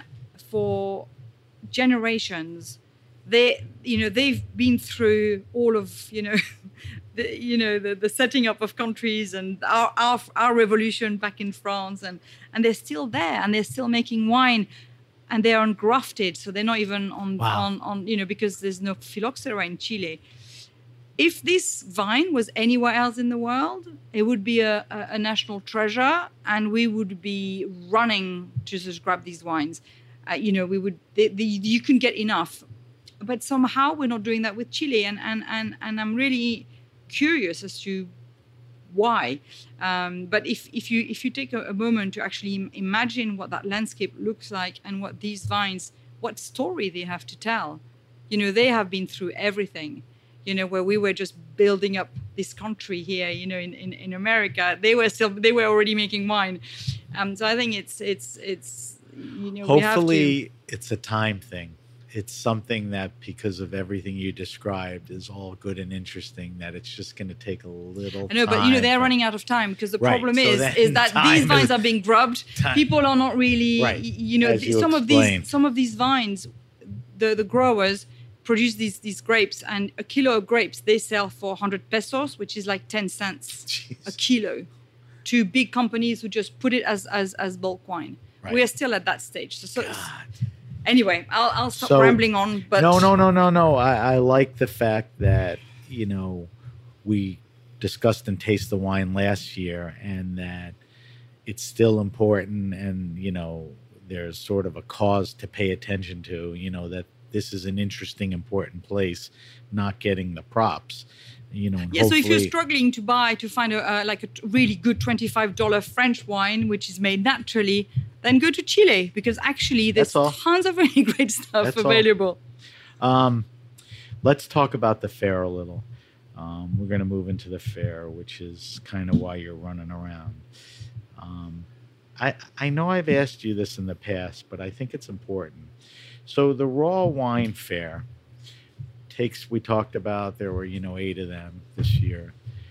for generations. They you know they've been through all of you know. The, you know the, the setting up of countries and our, our our revolution back in France, and and they're still there, and they're still making wine and they are ungrafted, so they're not even on, Wow. on, on, you know, because there's no phylloxera in Chile. If this vine was anywhere else in the world, it would be a, a, a national treasure, and we would be running to just grab these wines. Uh, you know, we would, the, the, you can get enough. But somehow we're not doing that with Chile, and, and, and, and I'm really curious as to why. Um, but if, if you if you take a, a moment to actually im- imagine what that landscape looks like and what these vines, what story they have to tell, you know, they have been through everything. You know, where we were just building up this country here, you know, in, in, in America, they were still they were already making wine. Um, so I think it's it's it's you know Hopefully, we have to, it's a time thing. It's something that, because of everything you described, is all good and interesting, that it's just going to take a little I know, time but you know they're for- running out of time, because the Right, problem so is then is that time these vines is- are being grubbed. Time. People are not really, Right, y- you know, as th- you some of explained. these some of these vines, the the growers produce these these grapes, and a kilo of grapes they sell for one hundred pesos, which is like ten cents Jeez. a kilo, to big companies who just put it as as as bulk wine. Right. We are still at that stage. So, so God. anyway, I'll I'll stop So- rambling on. But no, no, no, no, no. I, I like the fact that, you know, we discussed and taste the wine last year, and that it's still important, and, you know, there's sort of a cause to pay attention to, you know, that this is an interesting, important place, not getting the props, you know. And Yeah, so if you're hopefully- struggling to buy, to find a uh, like a t- really good twenty-five dollars French wine, which is made naturally, then go to Chile, because actually there's That's all. tons of really great stuff That's all. available. Um, let's talk about the fair a little. Um, we're going to move into the fair, which is kind of why you're running around. Um, I I know I've asked you this in the past, but I think it's important. So the Raw Wine Fair takes, we talked about, there were, you know, eight of them this year.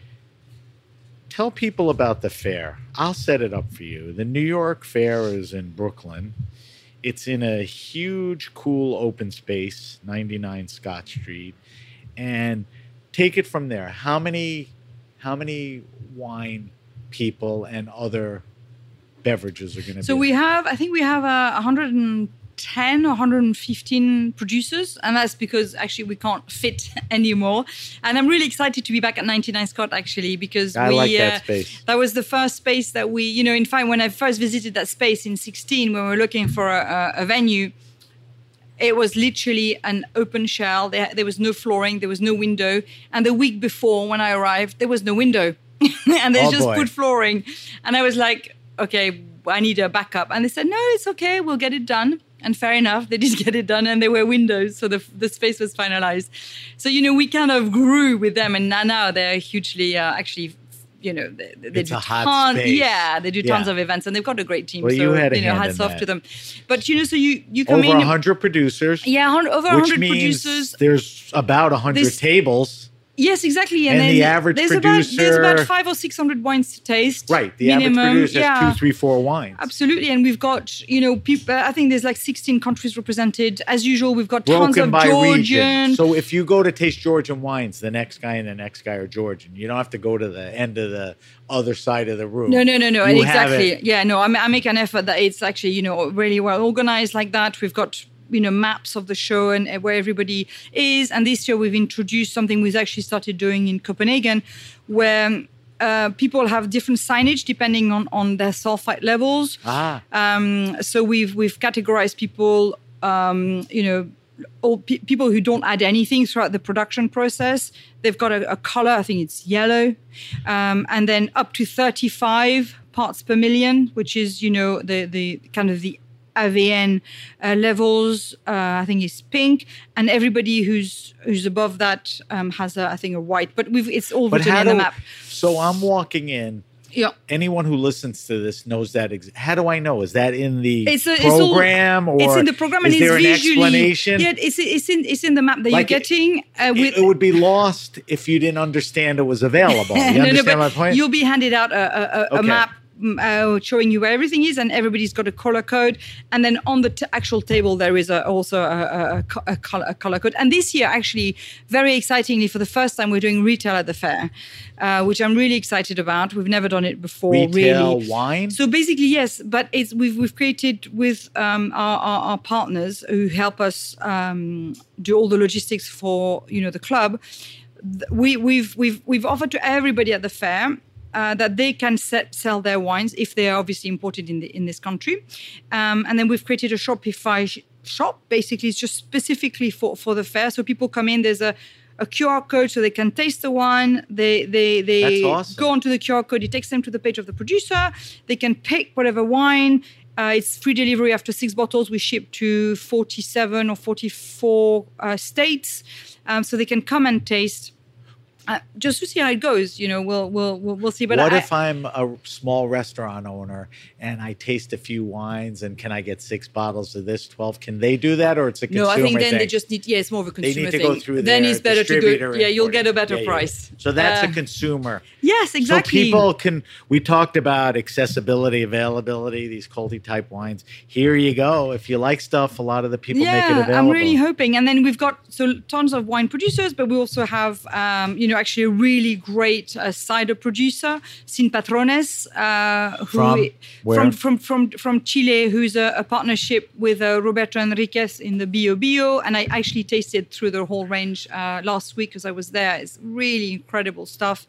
Tell people about the fair. I'll set it up for you. The New York Fair is in Brooklyn. It's in a huge, cool open space, ninety-nine Scott Street. And take it from there. How many, how many wine people and other beverages are going to So be? we have, I think we have uh, one hundred ten or one hundred fifteen producers, and that's because actually we can't fit anymore. And I'm really excited to be back at ninety-nine Scott, actually, because I we, like that uh, space. that was the first space that we, you know, in fact, when I first visited that space in sixteen, when we were looking for a, a, a venue, it was literally an open shell. There, there was no flooring, there was no window. And the week before, when I arrived, there was no window. And they Oh, just boy. put flooring. And I was like, okay, I need a backup. And they said, no, it's okay, we'll get it done. And fair enough, they did get it done, and there were windows, so the the space was finalized. So, you know, we kind of grew with them, and now, now they're hugely, uh, actually, you know, they, they It's do a hot tons, space. yeah, they do tons Yeah. of events, and they've got a great team. Well, so, you had a know, hand hats in off that. to them. But, you know, so you, you come Over in, one hundred producers, yeah, hun- over which one hundred means producers. there's about one hundred This- tables. Yes, exactly. And then the average there's about, there's producer- about five or six hundred wines to taste. Right. The minimum. average producer yeah. has two, three, four wines. Absolutely, and we've got, you know, people. I think there's like sixteen countries represented. As usual, we've got tons Broken of by Georgian. region. So if you go to taste Georgian wines, the next guy and the next guy are Georgian. You don't have to go to the end of the other side of the room. No, no, no, no. You And have exactly. it. Yeah, no, I, ma- I make an effort that it's actually, you know, really well organized like that. We've got, you know, maps of the show and uh, where everybody is. And this year we've introduced something we've actually started doing in Copenhagen, where uh, people have different signage depending on, on their sulfite levels. Ah. Um, so we've we've categorized people, um, you know, all pe- people who don't add anything throughout the production process. They've got a, a color, I think it's yellow, um, and then up to thirty-five parts per million, which is, you know, the the kind of the A V N uh, levels. Uh, I think it's pink, and everybody who's who's above that um, has, a, I think, a white. But we've it's all But written how in the do, map. so I'm walking in. Yeah. Anyone who listens to this knows that. Ex- how do I know? Is that in the It's a- it's all- program, or It's in the program, and is it's there an visually. explanation? Yeah, it's it's in it's in the map that Like you're it- getting. Uh, with, it, it would be lost if you didn't understand it was available. You No, no, understand but my point? You'll be handed out a, a, a, a Okay. map mm, uh, showing you where everything is, and everybody's got a color code. And then on the t- actual table, there is a, also a, a, a, color, a color code. And this year, actually, very excitingly, for the first time, we're doing retail at the fair, uh, which I'm really excited about. We've never done it before. Retail really. wine? So basically, yes, but it's we've we've created with um, our, our our partners who help us um, do all the logistics for you know the club. We we've we've we've offered to everybody at the fair uh, that they can set, sell their wines if they are obviously imported in the in this country, um, and then we've created a Shopify sh- shop. Basically, it's just specifically for for the fair. So people come in. There's a a Q R code so they can taste the wine. They they they That's awesome. go onto the Q R code. It takes them to the page of the producer. They can pick whatever wine. Uh, it's free delivery after six bottles. We ship to forty-seven or forty-four uh, states, um, so they can come and taste. Uh, just to see how it goes, you know, we'll we'll we'll, we'll see. But what I, if I'm a small restaurant owner and I taste a few wines and can I get six bottles of this, twelve? Can they do that, or it's a consumer no? I think then thing? they just need. Yeah, it's more of a consumer They need to thing. go through then their it's better to distributor go. Yeah, you'll get a better Yeah, yeah, yeah. price. So that's Uh, a consumer. Yes, exactly. So people can. We talked about accessibility, availability. These culty type wines. Here you go. If you like stuff, a lot of the people yeah, make it available. I'm really hoping. And then we've got so tons of wine producers, but we also have, um, you know, actually a really great uh, cider producer, Sin Patrones, uh, who From where? from from from from Chile, who's a, a partnership with uh, Roberto Enriquez in the Bio Bio, and I actually tasted through the whole range uh, last week because I was there. It's really incredible stuff.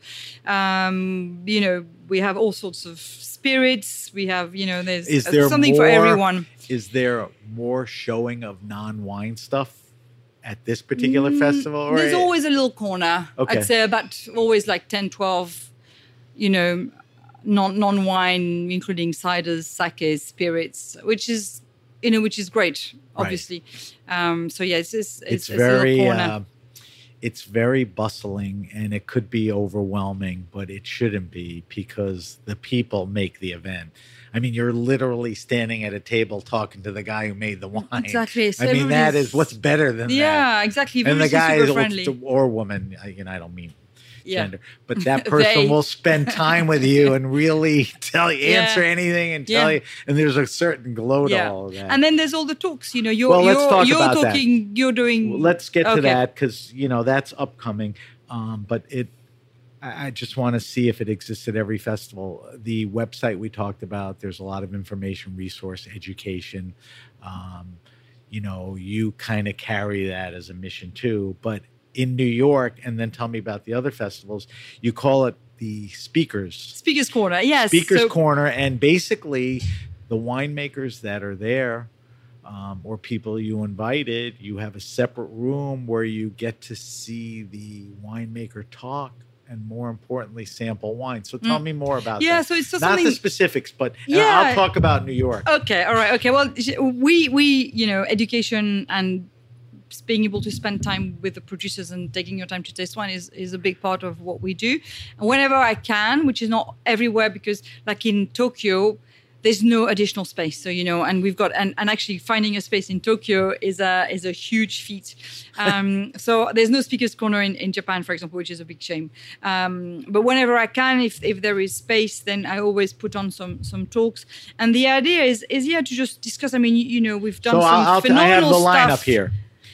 Um, you know, we have all sorts of spirits. We have, you know, there's Is uh, there something more, for everyone. Is there more showing of non-wine stuff at this particular festival? Or There's always a little corner. Okay. I'd say about always like ten, twelve, you know, non non wine, including ciders, sakes, spirits, which is, you know, which is great, obviously. Um, so yeah, it's it's, it's it's, it's a very little corner. uh, it's very bustling, and it could be overwhelming, but it shouldn't be because the people make the event. I mean, you're literally standing at a table talking to the guy who made the wine. Exactly. So I mean, that everybody's- is what's better than that. yeah, exactly. And the Everybody's guy super is friendly. or woman, I- you know, I don't mean Yeah. gender, but that person They. will spend time with you and really tell you, Yeah. answer anything and tell Yeah. you. And there's a certain glow to Yeah. all of that. And then there's all the talks. You know, you're Well, let's you're, talk you're about that. talking. You're doing. Well, let's get to Okay. that because you know that's upcoming. Um, but it, I I just want to see if it exists at every festival. The website we talked about, there's a lot of information, resource, education. Um, you know, you kind of carry that as a mission too. But in New York, and then tell me about the other festivals. You call it the Speakers Speaker's Corner. Yes. Speakers so- Corner, and basically the winemakers that are there. Um, or people you invited, you have a separate room where you get to see the winemaker talk and, more importantly, sample wine. So tell Mm. me more about Yeah, that. so it's so Not something- the specifics, but and Yeah. I'll talk about New York. Okay, all right, okay. Well, we we you know education and being able to spend time with the producers and taking your time to taste wine is is a big part of what we do. And whenever I can, which is not everywhere, because like in Tokyo, there's no additional space. So you know, and we've got and, and actually finding a space in Tokyo is a is a huge feat. Um, so there's no speakers corner in, in Japan, for example, which is a big shame. Um, but whenever I can, if if there is space, then I always put on some some talks. And the idea is is yeah to just discuss. I mean, you, you know, we've done So some I'll, I'll, I phenomenal have the lineup stuff. here.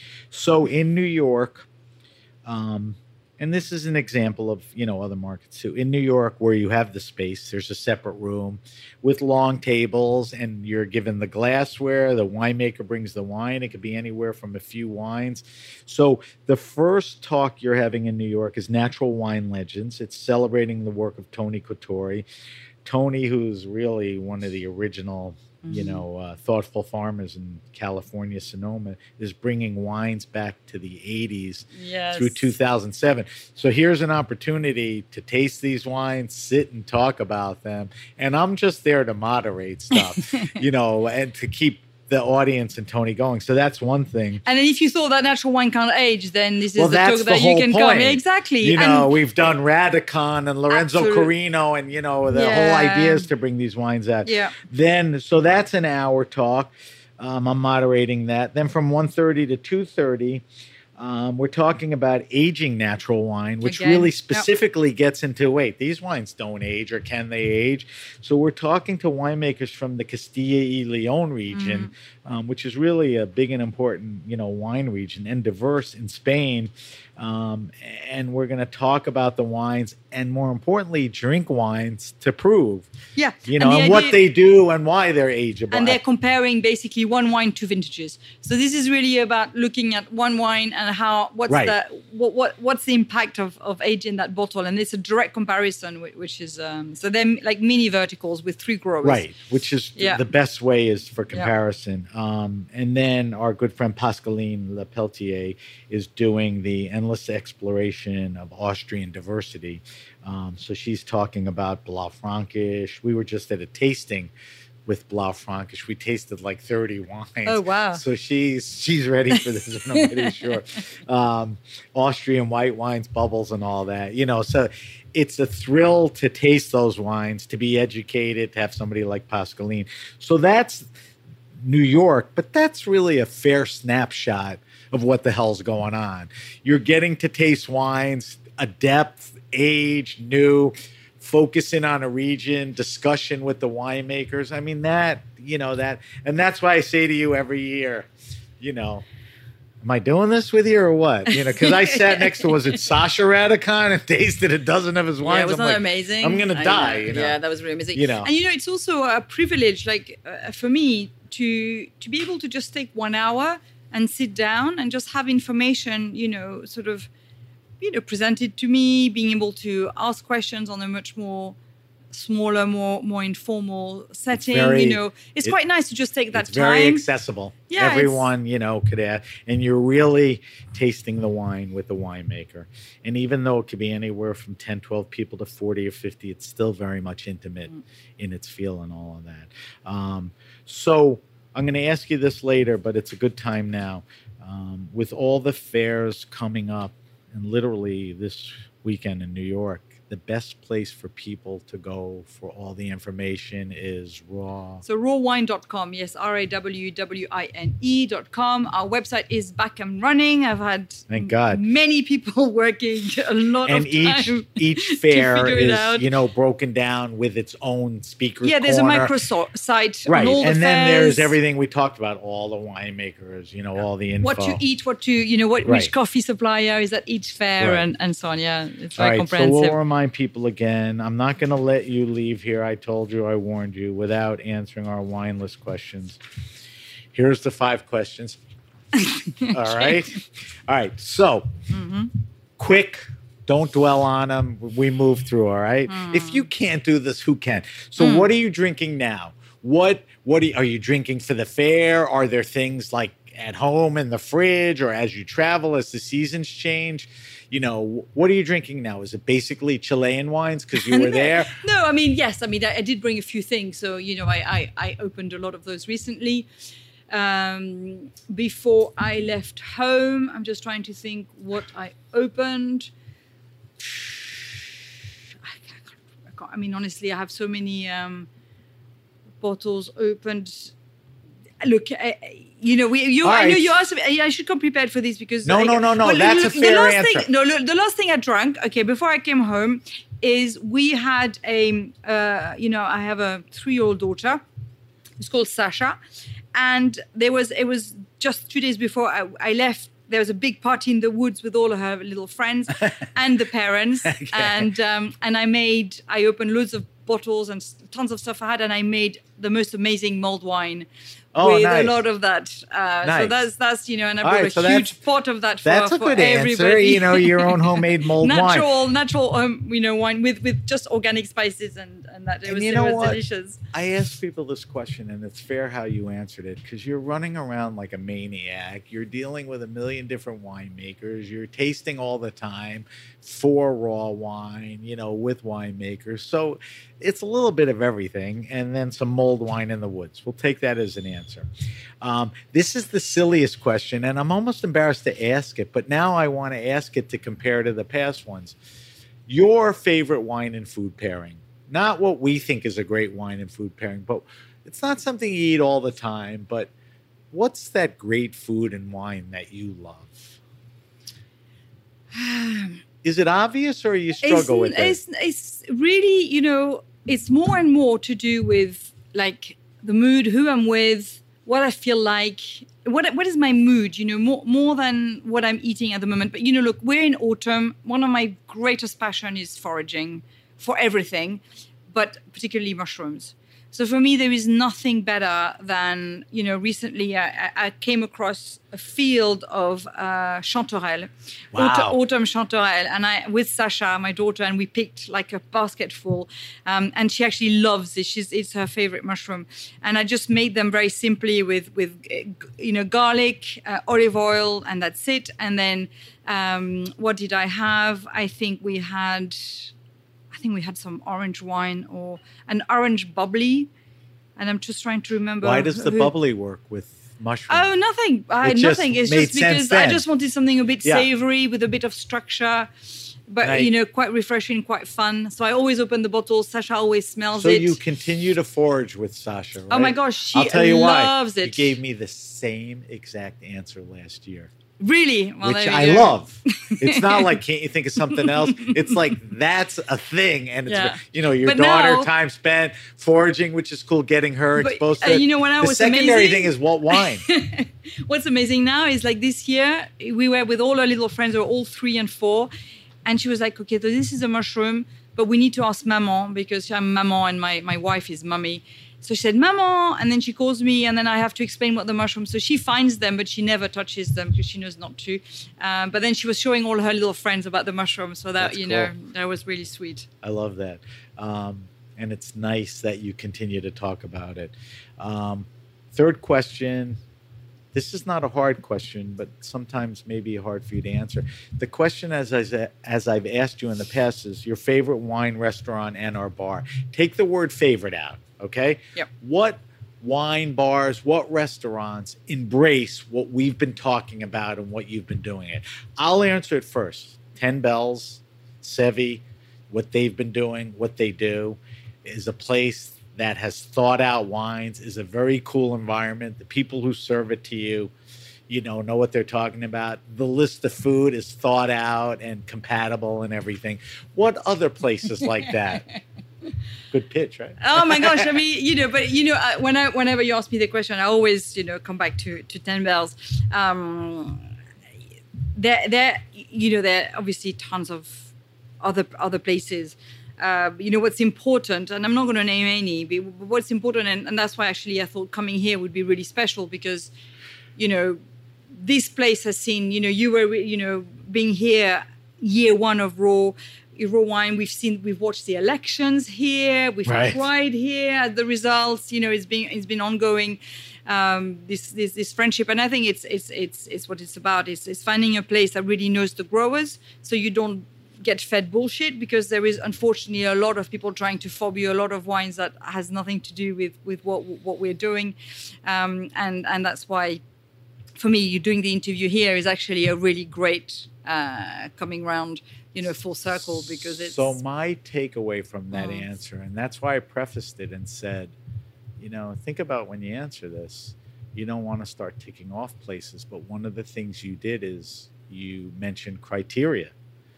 So in New York, um, and this is an example of, you know, other markets too. In New York, where you have the space, there's a separate room with long tables, and you're given the glassware. The winemaker brings the wine. It could be anywhere from a few wines. So the first talk you're having in New York is Natural Wine Legends. It's celebrating the work of Tony Cotturi. Tony, who's really one of the original, you know, uh, thoughtful farmers in California, Sonoma, is bringing wines back to the eighties Yes. through two thousand seven. So here's an opportunity to taste these wines, sit and talk about them. And I'm just there to moderate stuff, you know, and to keep the audience and Tony going. So that's one thing. And then if you thought that natural wine can't age, then this is Well, the that's talk the that you whole can point. come. Exactly. You And- know, we've done Radicon and Lorenzo Absolute- Carino, and, you know, the whole Yeah. idea is to bring these wines out. Yeah. Then, so that's an hour talk. Um, I'm moderating that. Then from one thirty to two thirty, Um, we're talking about aging natural wine, which Again, really yep. specifically gets into, wait, these wines don't age, or can they age? So we're talking to winemakers from the Castilla y León region, Mm. um, which is really a big and important, you know, wine region and diverse in Spain. Um, and we're going to talk about the wines and, more importantly, drink wines to prove, Yeah. you know, the and, what idea- they do and why they're ageable. And they're comparing basically one wine to vintages. So this is really about looking at one wine and how what's Right. the what, what what's the impact of of age in that bottle, and it's a direct comparison, whi- which is um, so they're like mini verticals with three growers. Right, which is Yeah. the best way is for comparison. Um, and then our good friend Pascaline Lepelletier is doing the endless exploration of Austrian diversity. Um, so she's talking about Blaufränkisch. We were just at a tasting with Blaufränkisch. We tasted like thirty wines. Oh, wow. So she's she's ready for this, I'm pretty sure. Um, Austrian white wines, bubbles, and all that. You know, so it's a thrill to taste those wines, to be educated, to have somebody like Pascaline. So that's New York, but that's really a fair snapshot of what the hell's going on. You're getting to taste wines, a depth, age, new, focusing on a region, discussion with the winemakers. I mean, that, you know, that, and that's why I say to you every year, you know, am I doing this with you or what? You know, because I sat next to, was it Sasha Radikon, and tasted a dozen of his wines. Yeah, wasn't I'm that like, amazing? I'm going to I die. know. You know? Yeah, that was really amazing. You know. And you know, it's also a privilege, like uh, for me, to to be able to just take one hour and sit down and just have information, you know, sort of, you know, presented to me, being able to ask questions on a much more smaller, more more informal setting. very- you know, it's it- quite nice to just take that It's very time. accessible. Yeah, it's- Everyone, you know, could add, and you're really tasting the wine with the winemaker. And even though it could be anywhere from ten, twelve people to forty or fifty, it's still very much intimate Mm. in its feel and all of that. Um, so I'm going to ask you this later, but it's a good time now. Um, with all the fairs coming up, and literally this weekend in New York, the best place for people to go for all the information is Raw. So raw wine dot com, yes, R A W W I N E dot com. Our website is back and running. I've had Thank God. many people working a lot And of each time. each to fair figure it is, out. you know, broken down with its own speakers. Yeah, there's corner. a microsite Right, on all the and then fairs. there's everything we talked about, all the winemakers, you know, all the info. What to eat, what to, you know, what Right. which coffee supplier is at each fair, Right. and, and so on. Yeah, it's All very right, so comprehensive. we'll remind people again, I'm not going to let you leave here, I told you, I warned you, without answering our wine list questions. Here's the five questions. All right? All right, so Mm-hmm. quick, don't dwell on them. We move through, all right? Mm. If you can't do this, who can? So what are you drinking now? What what are you, are you drinking for the fair? Are there things like at home in the fridge, or as you travel, as the seasons change? You know, what are you drinking now? Is it basically Chilean wines because you were there? No, I mean, yes. I mean, I, I did bring a few things. So, you know, I, I, I opened a lot of those recently. Um, before I left home, I'm just trying to think what I opened. I, can't, I, can't, I mean, honestly, I have so many um, bottles opened. Look, I, you know, we, you, All I know right. you asked me, I should come prepared for this because... No, I- no, no, no, well, that's look, a fair the last answer. Thing, no, look, the last thing I drank, okay, before I came home, is we had a, uh, you know, I have a three-year-old daughter. It's called Sasha. And there was, it was just two days before I, I left, there was a big party in the woods with all of her little friends and the parents. Okay. And um, and I made, I opened loads of bottles and s- tons of stuff I had, and I made the most amazing mulled wine Oh, with nice. a lot of that. Uh, So Nice. that's, that's, you know, and I All brought right, so a that's- huge pot of that for, That's a for good everybody. answer. You know, your own homemade mulled wine. natural, natural, um, you know, wine with, with just organic spices and, and that. It And was, you it know was what? delicious. I ask people this question, and it's fair how you answered it, because you're running around like a maniac. You're dealing with a million different winemakers. You're tasting all the time for raw wine, you know, with winemakers. So it's a little bit of everything, and then some mulled wine in the woods. We'll take that as an answer. Um, this is the silliest question, and I'm almost embarrassed to ask it, but now I want to ask it to compare to the past ones. Your favorite wine and food pairing. Not what we think is a great wine and food pairing, but it's not something you eat all the time. But what's that great food and wine that you love? Is it obvious, or you struggle it's, with it? It's, it's really, you know, it's more and more to do with like the mood, who I'm with, what I feel like, what what is my mood, you know, more more than what I'm eating at the moment. But, you know, look, we're in autumn. One of my greatest passion is foraging for everything, but particularly mushrooms. So for me, there is nothing better than, you know, recently I, I came across a field of uh, chanterelle, Wow. autumn, autumn chanterelle, and I with Sasha, my daughter, and we picked like a basket full, um, and she actually loves it. She's it's her favorite mushroom, and I just made them very simply with with you know garlic, uh, olive oil, and that's it. And then um, what did I have? I think we had. I think we had some orange wine or an orange bubbly, and I'm just trying to remember. Why does the who, bubbly work with mushrooms? Oh, nothing. I, It just nothing. It's made just because sense then. I just wanted something a bit Yeah. savory with a bit of structure, but And I- you know, quite refreshing, quite fun. So I always open the bottle. Sasha always smells So it. you continue to forage with Sasha, right? Oh my gosh, she I'll tell you loves why. it. You gave me the same exact answer last year, Really? Well, which there we I go. love. It's not like, can't you think of something else? It's like, that's a thing. And it's, Yeah. you know, your But daughter, now- time spent foraging, which is cool, getting her But, exposed uh, to it. you know, when I the was secondary amazing- thing is what wine. What's amazing now is like this year we were with all our little friends, they were all three and four, and she was like, okay, so this is a mushroom, but we need to ask maman because I'm maman and my, my wife is mummy. So she said, maman, and then she calls me, and then I have to explain what the mushrooms. So she finds them, but she never touches them because she knows not to. Um, but then she was showing all her little friends about the mushrooms, so that That's you know cool. that was really sweet. I love that. Um, and it's nice that you continue to talk about it. Um, third question. This is not a hard question, but sometimes maybe hard for you to answer. The question, as I, as I've asked you in the past, is your favorite wine restaurant and or bar. Take the word favorite out, okay? Yep. What wine bars, what restaurants embrace what we've been talking about and what you've been doing it? I'll answer it first. Ten Bells, Sevi, what they've been doing, what they do, is a place that has thought out wines, is a very cool environment. The people who serve it to you, you know, know what they're talking about. The list of food is thought out and compatible and everything. What other places like that? Good pitch, right? Oh my gosh! I mean, you know, but you know, uh, when I, whenever you ask me the question, I always, you know, come back to to Ten Bells. Um, there, there, you know, there are obviously tons of other other places. Uh, you know, what's important, and I'm not going to name any, but what's important, and, and that's why actually I thought coming here would be really special because, you know, this place has seen, you know, you were, you know, being here year one of Raw. Raw Wine, we've seen, we've watched the elections here, we've Right. cried here at the results. You know, it's been it's been ongoing, um, this this this friendship, and I think it's it's it's it's what it's about. It's it's finding a place that really knows the growers, so you don't get fed bullshit, because there is unfortunately a lot of people trying to fob you a lot of wines that has nothing to do with with what what we're doing, um, and and that's why, for me, you doing the interview here is actually a really great uh, coming round. You know, full circle, because it's So my takeaway from that Mm. answer, and that's why I prefaced it and said, you know, think about when you answer this, you don't want to start ticking off places, but one of the things you did is you mentioned criteria.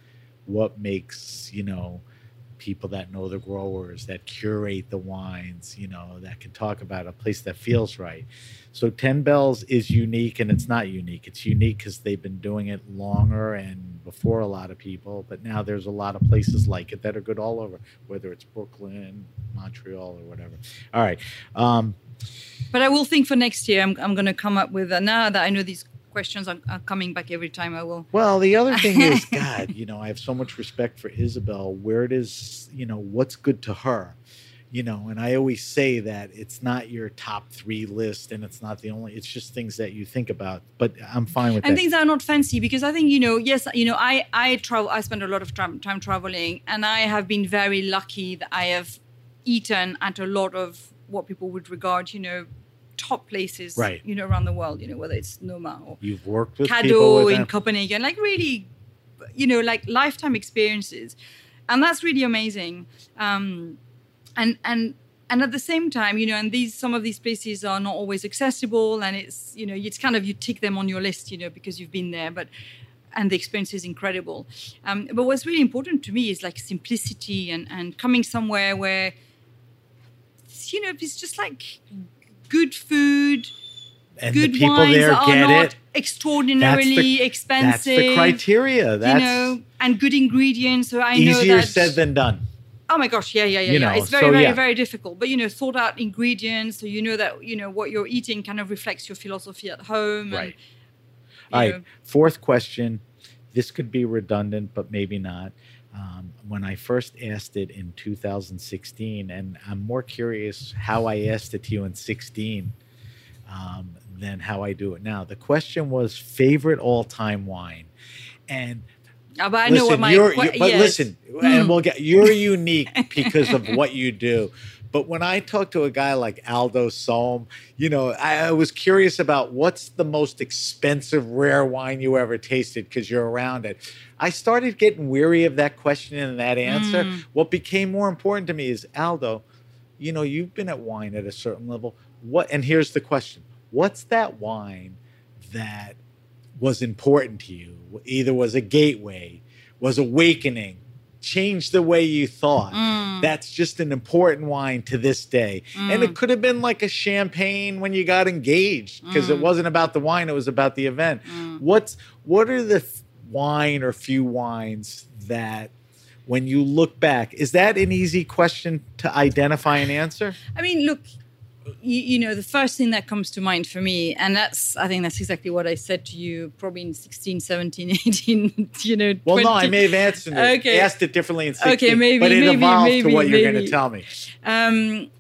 What makes, you know, people that know the growers, that curate the wines, you know, that can talk about a place that feels right. So Ten Bells is unique, and it's not unique. It's unique because they've been doing it longer and before a lot of people, but now there's a lot of places like it that are good all over, whether it's Brooklyn, Montreal, or whatever. All right. Um, But I will think for next year, I'm, I'm going to come up with, uh, now that I know these questions are, are coming back every time, I will. Well, the other thing is, God, you know, I have so much respect for Isabel, where it is, you know, what's good to her, you know, and I always say that it's not your top three list, and it's not the only, it's just things that you think about, but I'm fine with And that. things that are not fancy, because I think, you know, yes, you know, I, I travel, I spend a lot of tra- time traveling, and I have been very lucky that I have eaten at a lot of what people would regard, you know, top places, Right. you know, around the world, you know, whether it's Noma or You've worked with people Caddo with in them. Copenhagen, like really, you know, like lifetime experiences, and that's really amazing. Um, and and and at the same time, you know, and these some of these places are not always accessible, and it's, you know, it's kind of, you tick them on your list, you know, because you've been there. But and the experience is incredible. Um, but what's really important to me is like simplicity and, and coming somewhere where, you know, it's just like good food, and good the people wines there are get not it. extraordinarily That's the, expensive. That's the criteria. That's you know, and good ingredients. So I know easier that, said than done. Oh my gosh, yeah, yeah, yeah, You yeah. know, It's very, so, very, yeah. very difficult. But you know, thought out ingredients, so you know that you know what you're eating kind of reflects your philosophy at home. Right. And, All right. know. Fourth question. This could be redundant, but maybe not. Um, when I first asked it in two thousand sixteen, and I'm more curious how I asked it to you in sixteen um, than how I do it now. The question was favorite all-time wine, and Oh, but I listen, know what my. you're, que- you're- but yes. listen, and we'll get you're unique because of what you do. But when I talk to a guy like Aldo Sohm, you know, I, I was curious about what's the most expensive rare wine you ever tasted because you're around it. I started getting weary of that question and that answer. Mm. What became more important to me is, Aldo, you know, you've been at wine at a certain level. What? And here's the question: what's that wine that was important to you? Either was a gateway, was awakening, changed the way you thought. Mm. That's just an important wine to this day. Mm. And it could have been like a champagne when you got engaged because Mm. it wasn't about the wine, it was about the event. Mm. What's what are the f- wine or few wines that when you look back, is that an easy question to identify and answer? I mean, look, you, you know, the first thing that comes to mind for me, and that's, I think that's exactly what I said to you probably in sixteen, seventeen, eighteen, you know, Well, twenty. no, I may have answered it, Okay. asked it differently in sixteen, Okay, maybe, but it maybe, evolved maybe, to what you're going to maybe. tell me. Um,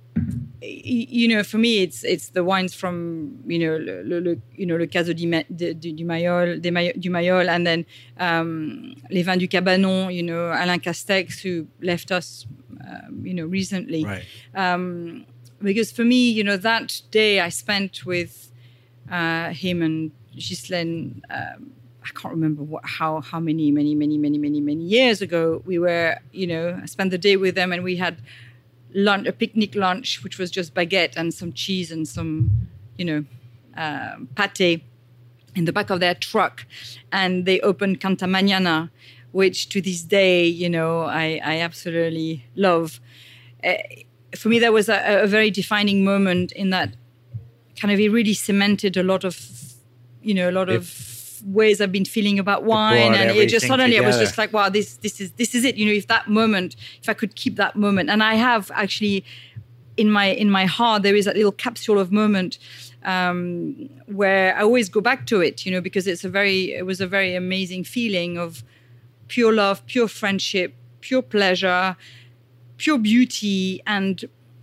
y- you know, for me, it's it's the wines from you know le, le, le you know le Caso di, Ma- de, du, du Mayol, des May- du Mayol, and then um, les vins du Cabanon. You know, Alain Castex, who left us, um, you know, recently. Right. Um, because for me, you know, that day I spent with uh, him and Ghislaine. Um, I can't remember what, how how many many many many many many years ago we were. You know, I spent the day with them, and we had lunch, a picnic lunch, which was just baguette and some cheese and some, you know, um, pate in the back of their truck, and they opened Cantamaniana, which to this day, you know, I I absolutely love. Uh, for me, that was a, a very defining moment in that kind of it really cemented a lot of, you know, a lot It- of ways I've been feeling about wine, brought and it just everything suddenly I was together. just like, wow, this this is this is it. You know, if that moment, if I could keep that moment, and I have actually in my in my heart there is that little capsule of moment um, where I always go back to it. You know, because it's a very it was a very amazing feeling of pure love, pure friendship, pure pleasure, pure beauty, and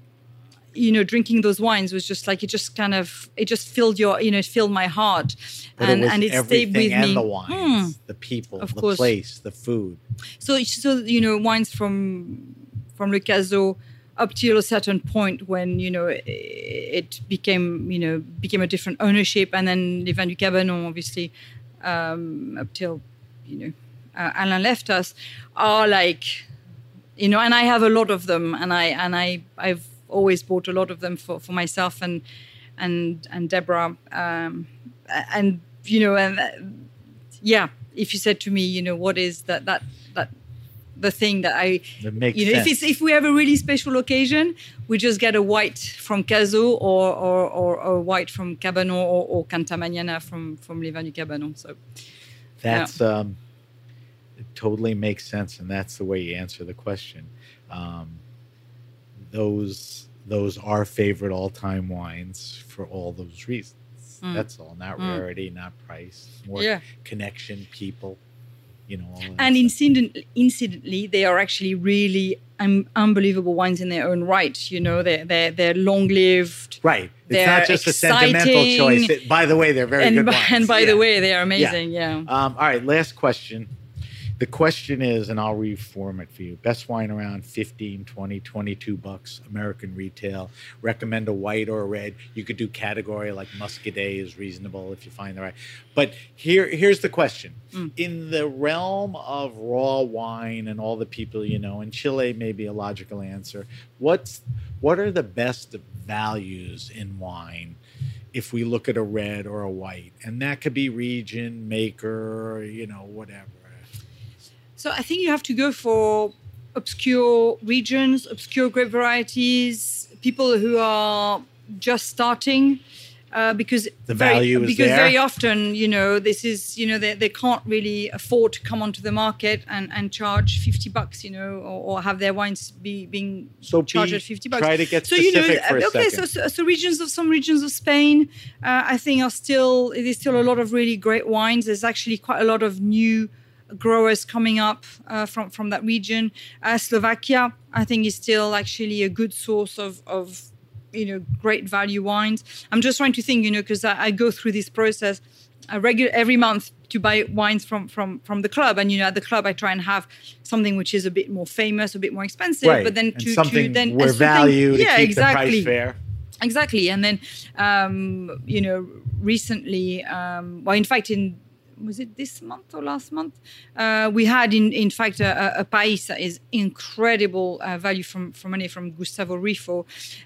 you know, drinking those wines was just like it just kind of it just filled your you know it filled my heart, But and it was and it everything stayed with and me. the wines, Mm. the people, Of the course. place, the food. So so you know wines from from Le Caso up till a certain point when you know it, it became you know became a different ownership, and then Les Vins du Cabanon obviously um, up till you know uh, Alain left us are like you know and I have a lot of them, and I and I I've always bought a lot of them for, for myself and and and Deborah um, and you know and uh, yeah if you said to me you know what is that that that the thing that I That makes you know sense. if it's if we have a really special occasion we just get a white from Caso or or, or, or white from Cabanon or, or Cantamaniana from from Les Vins du Cabanon. So That's um, it totally makes sense, and that's the way you answer the question. Um, those those are favorite all-time wines for all those reasons. Mm. That's all. Not Mm. rarity, not price. More Yeah. connection, people. You know. All that and stuff. incident, incidentally, they are actually really um, unbelievable wines in their own right. You know, they're they're they're long lived. Right. It's They're not just a sentimental exciting. choice. It- by the way, they're very And good by, wines. and by Yeah. the way, they are amazing. Yeah. Um, all right, last question. The question is, and I'll reform it for you. Best wine around fifteen, twenty, twenty-two bucks, American retail. Recommend a white or a red. You could do category like Muscadet is reasonable if you find the right. But here, here's the question. Mm. In the realm of raw wine and all the people you know, and Chile may be a logical answer, what's what are the best values in wine if we look at a red or a white, and that could be region, maker, you know, whatever. So I think you have to go for obscure regions, obscure grape varieties, people who are just starting. Uh, because the very, value is because there. very often, you know, this is, you know, they, they can't really afford to come onto the market and, and charge fifty bucks, you know, or, or have their wines be being so charged be, at fifty bucks. Try to get so, specific you know, for a okay, second. so, so so regions of some regions of Spain, uh, I think are still, there's still a lot of really great wines. There's actually quite a lot of new growers coming up uh, from, from that region. Uh, Slovakia, I think, is still actually a good source of, of you know, great value wines. I'm just trying to think, you know, because I, I go through this process I regular every month to buy wines from, from, from the club. And, you know, at the club, I try and have something which is a bit more famous, a bit more expensive, right. but then and to, something to then where value to yeah, keep exactly. the price fair. Exactly. And then, um, you know, recently, um, well, in fact, in, was it this month or last month? Uh, we had, in in fact, a, a Pais that is incredible uh, value from for money from Gustavo Rifo.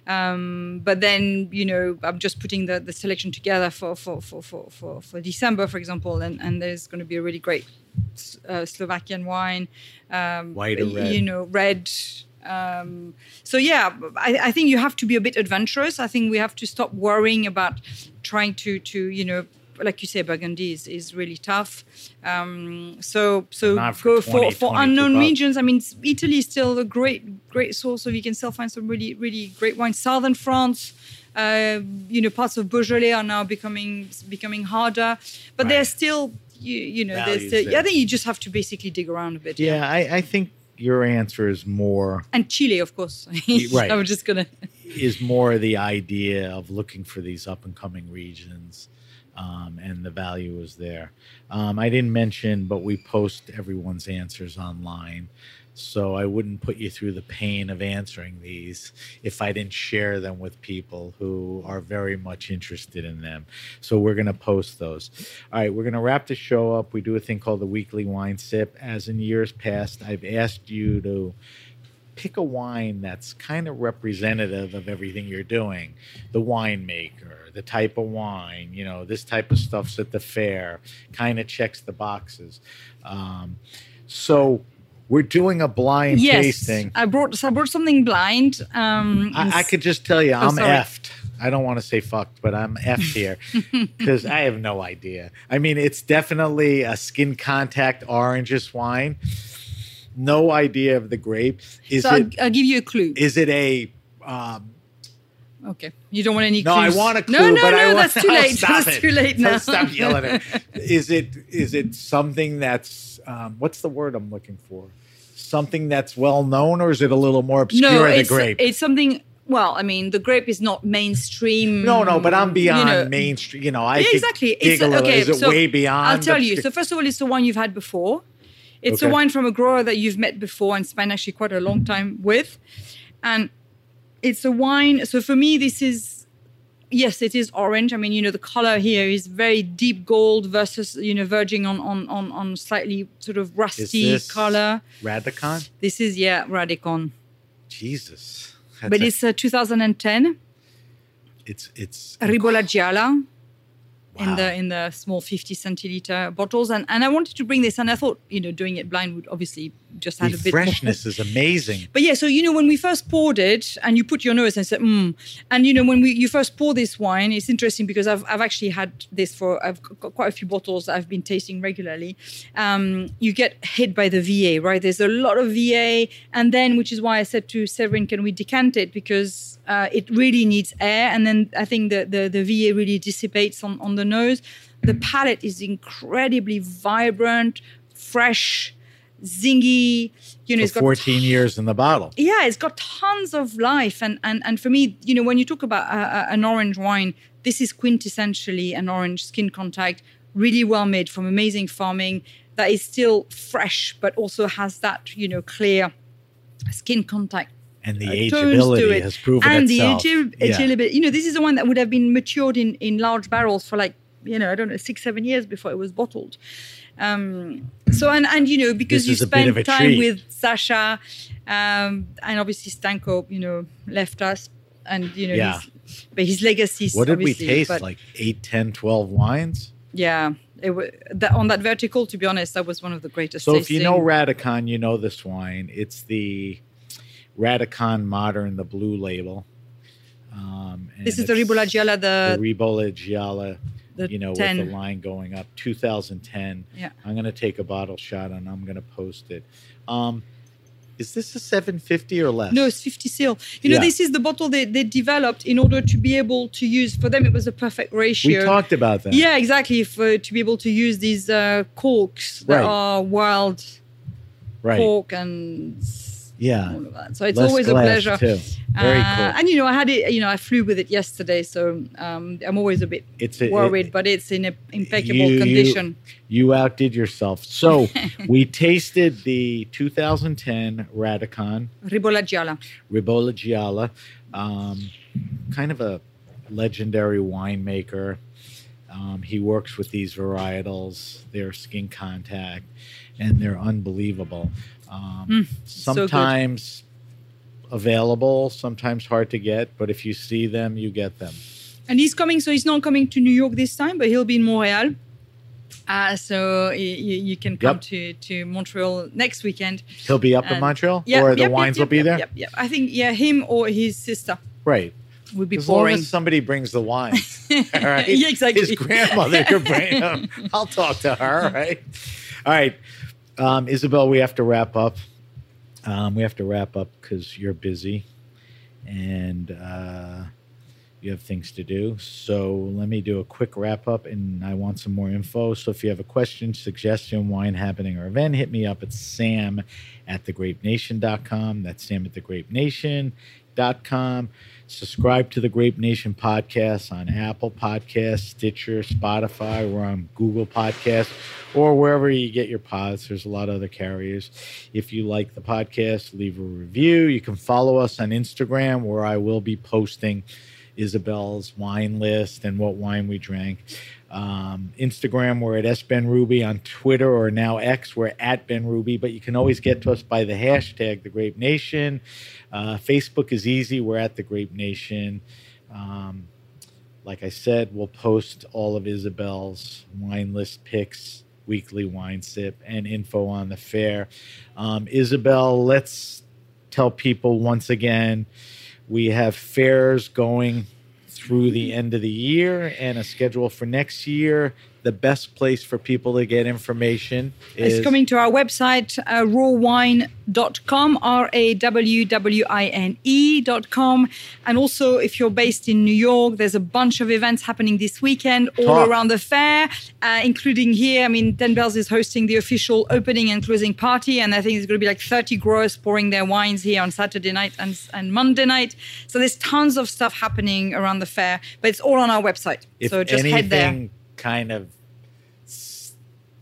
Um, but then, you know, I'm just putting the, the selection together for for, for, for, for for December, for example, and, and there's going to be a really great uh, Slovakian wine. Um, White or red. You know, red. Um, so yeah, I, I think you have to be a bit adventurous. I think we have to stop worrying about trying to to you know, like you say, Burgundy is, is really tough. Um, so so for go for, for twenty, unknown bucks. regions. I mean, Italy is still a great great source, so you can still find some really really great wine. Southern France, uh, you know, parts of Beaujolais are now becoming becoming harder, but Right. they're still you you know there's Values still, there. I think you just have to basically dig around a bit. Yeah, I, I think your answer is more And Chile, of course. Right. I'm just gonna. is more the idea of looking for these up and coming regions, um, and the value is there. Um, I didn't mention, but we post everyone's answers online, so I wouldn't put you through the pain of answering these if I didn't share them with people who are very much interested in them. So we're going to post those. All right, we're going to wrap the show up. We do a thing called the Weekly Wine Sip. As in years past, I've asked you to pick a wine that's kind of representative of everything you're doing. The winemaker, the type of wine, you know, this type of stuff's at the fair, kind of checks the boxes. Um, so we're doing a blind Yes, tasting. I brought so I brought something blind. Um, I, I could just tell you, Oh, I'm sorry. effed. I don't want to say fucked, but I'm effed here because I have no idea. I mean, it's definitely a skin contact oranges wine. No idea of the grape. Is so it? I'll, I'll give you a clue. Is it a? Um, Okay, you don't want any no, clues. I want a clue, No, no, but no, I want. that's too oh, late. Stop That's it. too late Don't now. Stop yelling at me. Is it? Is it something that's? Um, what's the word I'm looking for? Something that's well known, or is it a little more obscure? No, the it's, grape. it's something. Well, I mean, the grape is not mainstream. No, no, but I'm beyond you know. mainstream. You know, I Yeah, could exactly. dig a little. okay. Is it so way beyond? I'll tell the- you. So first of all, it's the wine you've had before. It's Okay. a wine from a grower that you've met before and spent actually quite a long time with, and it's a wine. So for me, this is. Yes, it is orange. I mean, you know, the color here is very deep gold versus, you know, verging on on on, on slightly sort of Is rusty this color. Radicon? This is, yeah, Radicon. Jesus. That's But a- it's uh, two thousand ten, it's it's Ribola Gialla. In Wow. the in the small fifty centiliter bottles, and, and I wanted to bring this, and I thought, you know, doing it blind would obviously just the add a bit freshness more. is amazing. But yeah, so you know, when we first poured it, and you put your nose and said, mm, and you know, when we you first pour this wine, it's interesting because I've I've actually had this for I've got quite a few bottles that I've been tasting regularly. Um, you get hit by the V A, right? There's a lot of V A, and then which is why I said to Severin, can we decant it because uh, it really needs air, and then I think the the, the V A really dissipates on on the nose. The palate is incredibly vibrant, fresh, zingy. You know, For it's got fourteen years in the bottle. yeah, it's got tons of life, and and and for me, you know, when you talk about uh, uh, an orange wine, this is quintessentially an orange skin contact, really well made from amazing farming that is still fresh, but also has that, you know, clear skin contact. And the uh, tones to ageability it. has proven and itself. the agi- Yeah. agility, you know, this is a wine that would have been matured in in large barrels for like, you know, I don't know, six, seven years before it was bottled. Um, so, and, and, you know, because This you is a bit of spend a time treat. with Sasha, um, and obviously Stanko, you know, left us, and, you know, Yeah. he's but his legacy. What did we taste? But, like eight, ten, twelve wines? Yeah. It w- that, on that vertical, to be honest, that was one of the greatest. So tasting. if you know Radicon, you know this wine. It's the Radicon Modern, the blue label. Um, and this is the Ribolla Gialla, the, the Ribolla Gialla, the you know, ten. with the line going up, two thousand ten. Yeah. I'm going to take a bottle shot and I'm going to post it. Um, is this a seven fifty or less? No, it's fifty seal. You know, Yeah. this is the bottle they, they developed in order to be able to use, for them, it was a perfect ratio. We talked about that. Yeah, exactly. For, to be able to use these uh, corks that Right. are wild Right. cork and Yeah. all of that. So it's Less always a glass, pleasure. too. Very Uh, cool. And, you know, I had it, you know, I flew with it yesterday. So um, I'm always a bit It's a- worried, it- but it's in a impeccable You- you- condition. You outdid yourself. So we tasted the two thousand ten Radicon Ribolla Gialla. Ribolla Gialla, um, kind of a legendary winemaker. Um, he works with these varietals. They're skin contact, and they're unbelievable. Um, Mm, so good. sometimes available, sometimes hard to get, but if you see them, you get them. And he's coming, so he's not coming to New York this time, but he'll be in Montreal. Uh, so y- y- you can come Yep. to, to Montreal next weekend. He'll be up in And- Montreal, Yeah, or the yep, wines yep, will be yep, there. Yep, yep. I think, yeah, him or his sister Right. would be As long pouring. as somebody brings the wine, all right? Yeah, exactly. His grandmother could bring them. I'll talk to her, all right? All right. Um, Isabel, we have to wrap up. Um, we have to wrap up because you're busy and uh, you have things to do. So let me do a quick wrap up, and I want some more info. So if you have a question, suggestion, wine happening, or event, hit me up at sam at the grape nation dot com. That's sam at the grape nation dot com. Subscribe to the Grape Nation podcast on Apple Podcasts, Stitcher, Spotify. We're on Google Podcasts, or wherever you get your pods. There's a lot of other carriers. If you like the podcast, leave a review. You can follow us on Instagram, where I will be posting Isabel's wine list and what wine we drank. Um, Instagram, we're at S Ben Ruby. On Twitter, or now X, we're at Ben Ruby. But you can always get to us by the hashtag The Grape Nation. Uh, Facebook is easy. We're at The Grape Nation. Um, like I said, we'll post all of Isabel's wine list picks, weekly wine sip, and info on the fair. Um, Isabel, let's tell people once again, we have fairs going through the end of the year and a schedule for next year. The best place for people to get information is It's coming to our website, uh, raw wine dot com, R A W W I N E dot com. And also, if you're based in New York, there's a bunch of events happening this weekend all Talk. around the fair, uh, including here. I mean, ten Bells is hosting the official opening and closing party, and I think it's going to be like thirty growers pouring their wines here on Saturday night and, and Monday night. So there's tons of stuff happening around the fair, but it's all on our website. if so just anything head there. kind of s-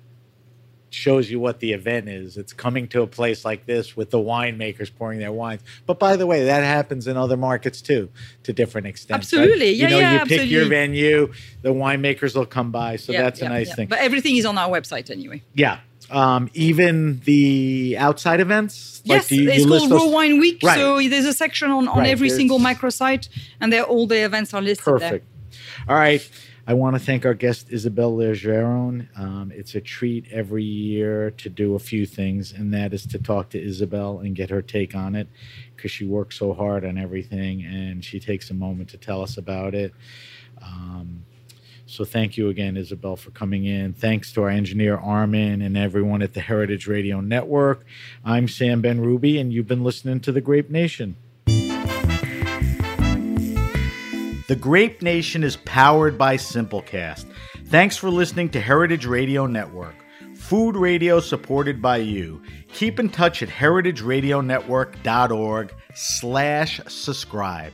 shows you what the event is. It's coming to a place like this with the winemakers pouring their wines. But by the way, that happens in other markets too, to different extents. right? Absolutely. Yeah, you know, yeah, you pick your absolutely. venue, the winemakers will come by. So Yeah, that's a yeah, nice yeah. thing. But everything is on our website anyway. Yeah. Um, even the outside events? Yes, do you, it's you list called Raw those? Wine Week. Right. So there's a section on, on Right, every there's- single microsite, and there all the events are listed Perfect. All right. I want to thank our guest, Isabel Legeron. Um, it's a treat every year to do a few things, and that is to talk to Isabel and get her take on it, because she works so hard on everything, and she takes a moment to tell us about it. Um, so thank you again, Isabel, for coming in. Thanks to our engineer, Armin, and everyone at the Heritage Radio Network. I'm Sam Ben Ruby, and you've been listening to The Grape Nation. The Grape Nation is powered by Simplecast. Thanks for listening to Heritage Radio Network. Food radio supported by you. Keep in touch at heritageradionetwork.org slash subscribe.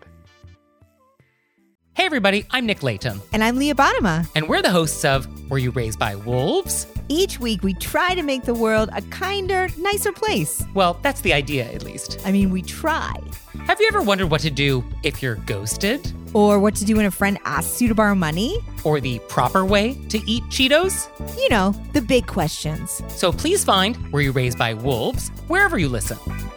Hey everybody, I'm Nick Latham, And I'm Leah Bottima. and we're the hosts of Were You Raised by Wolves? Each week, we try to make the world a kinder, nicer place. Well, that's the idea, at least. I mean, we try. Have you ever wondered what to do if you're ghosted? Or what to do when a friend asks you to borrow money. Or the proper way to eat Cheetos? You know, the big questions. So please find Were You Raised by Wolves wherever you listen.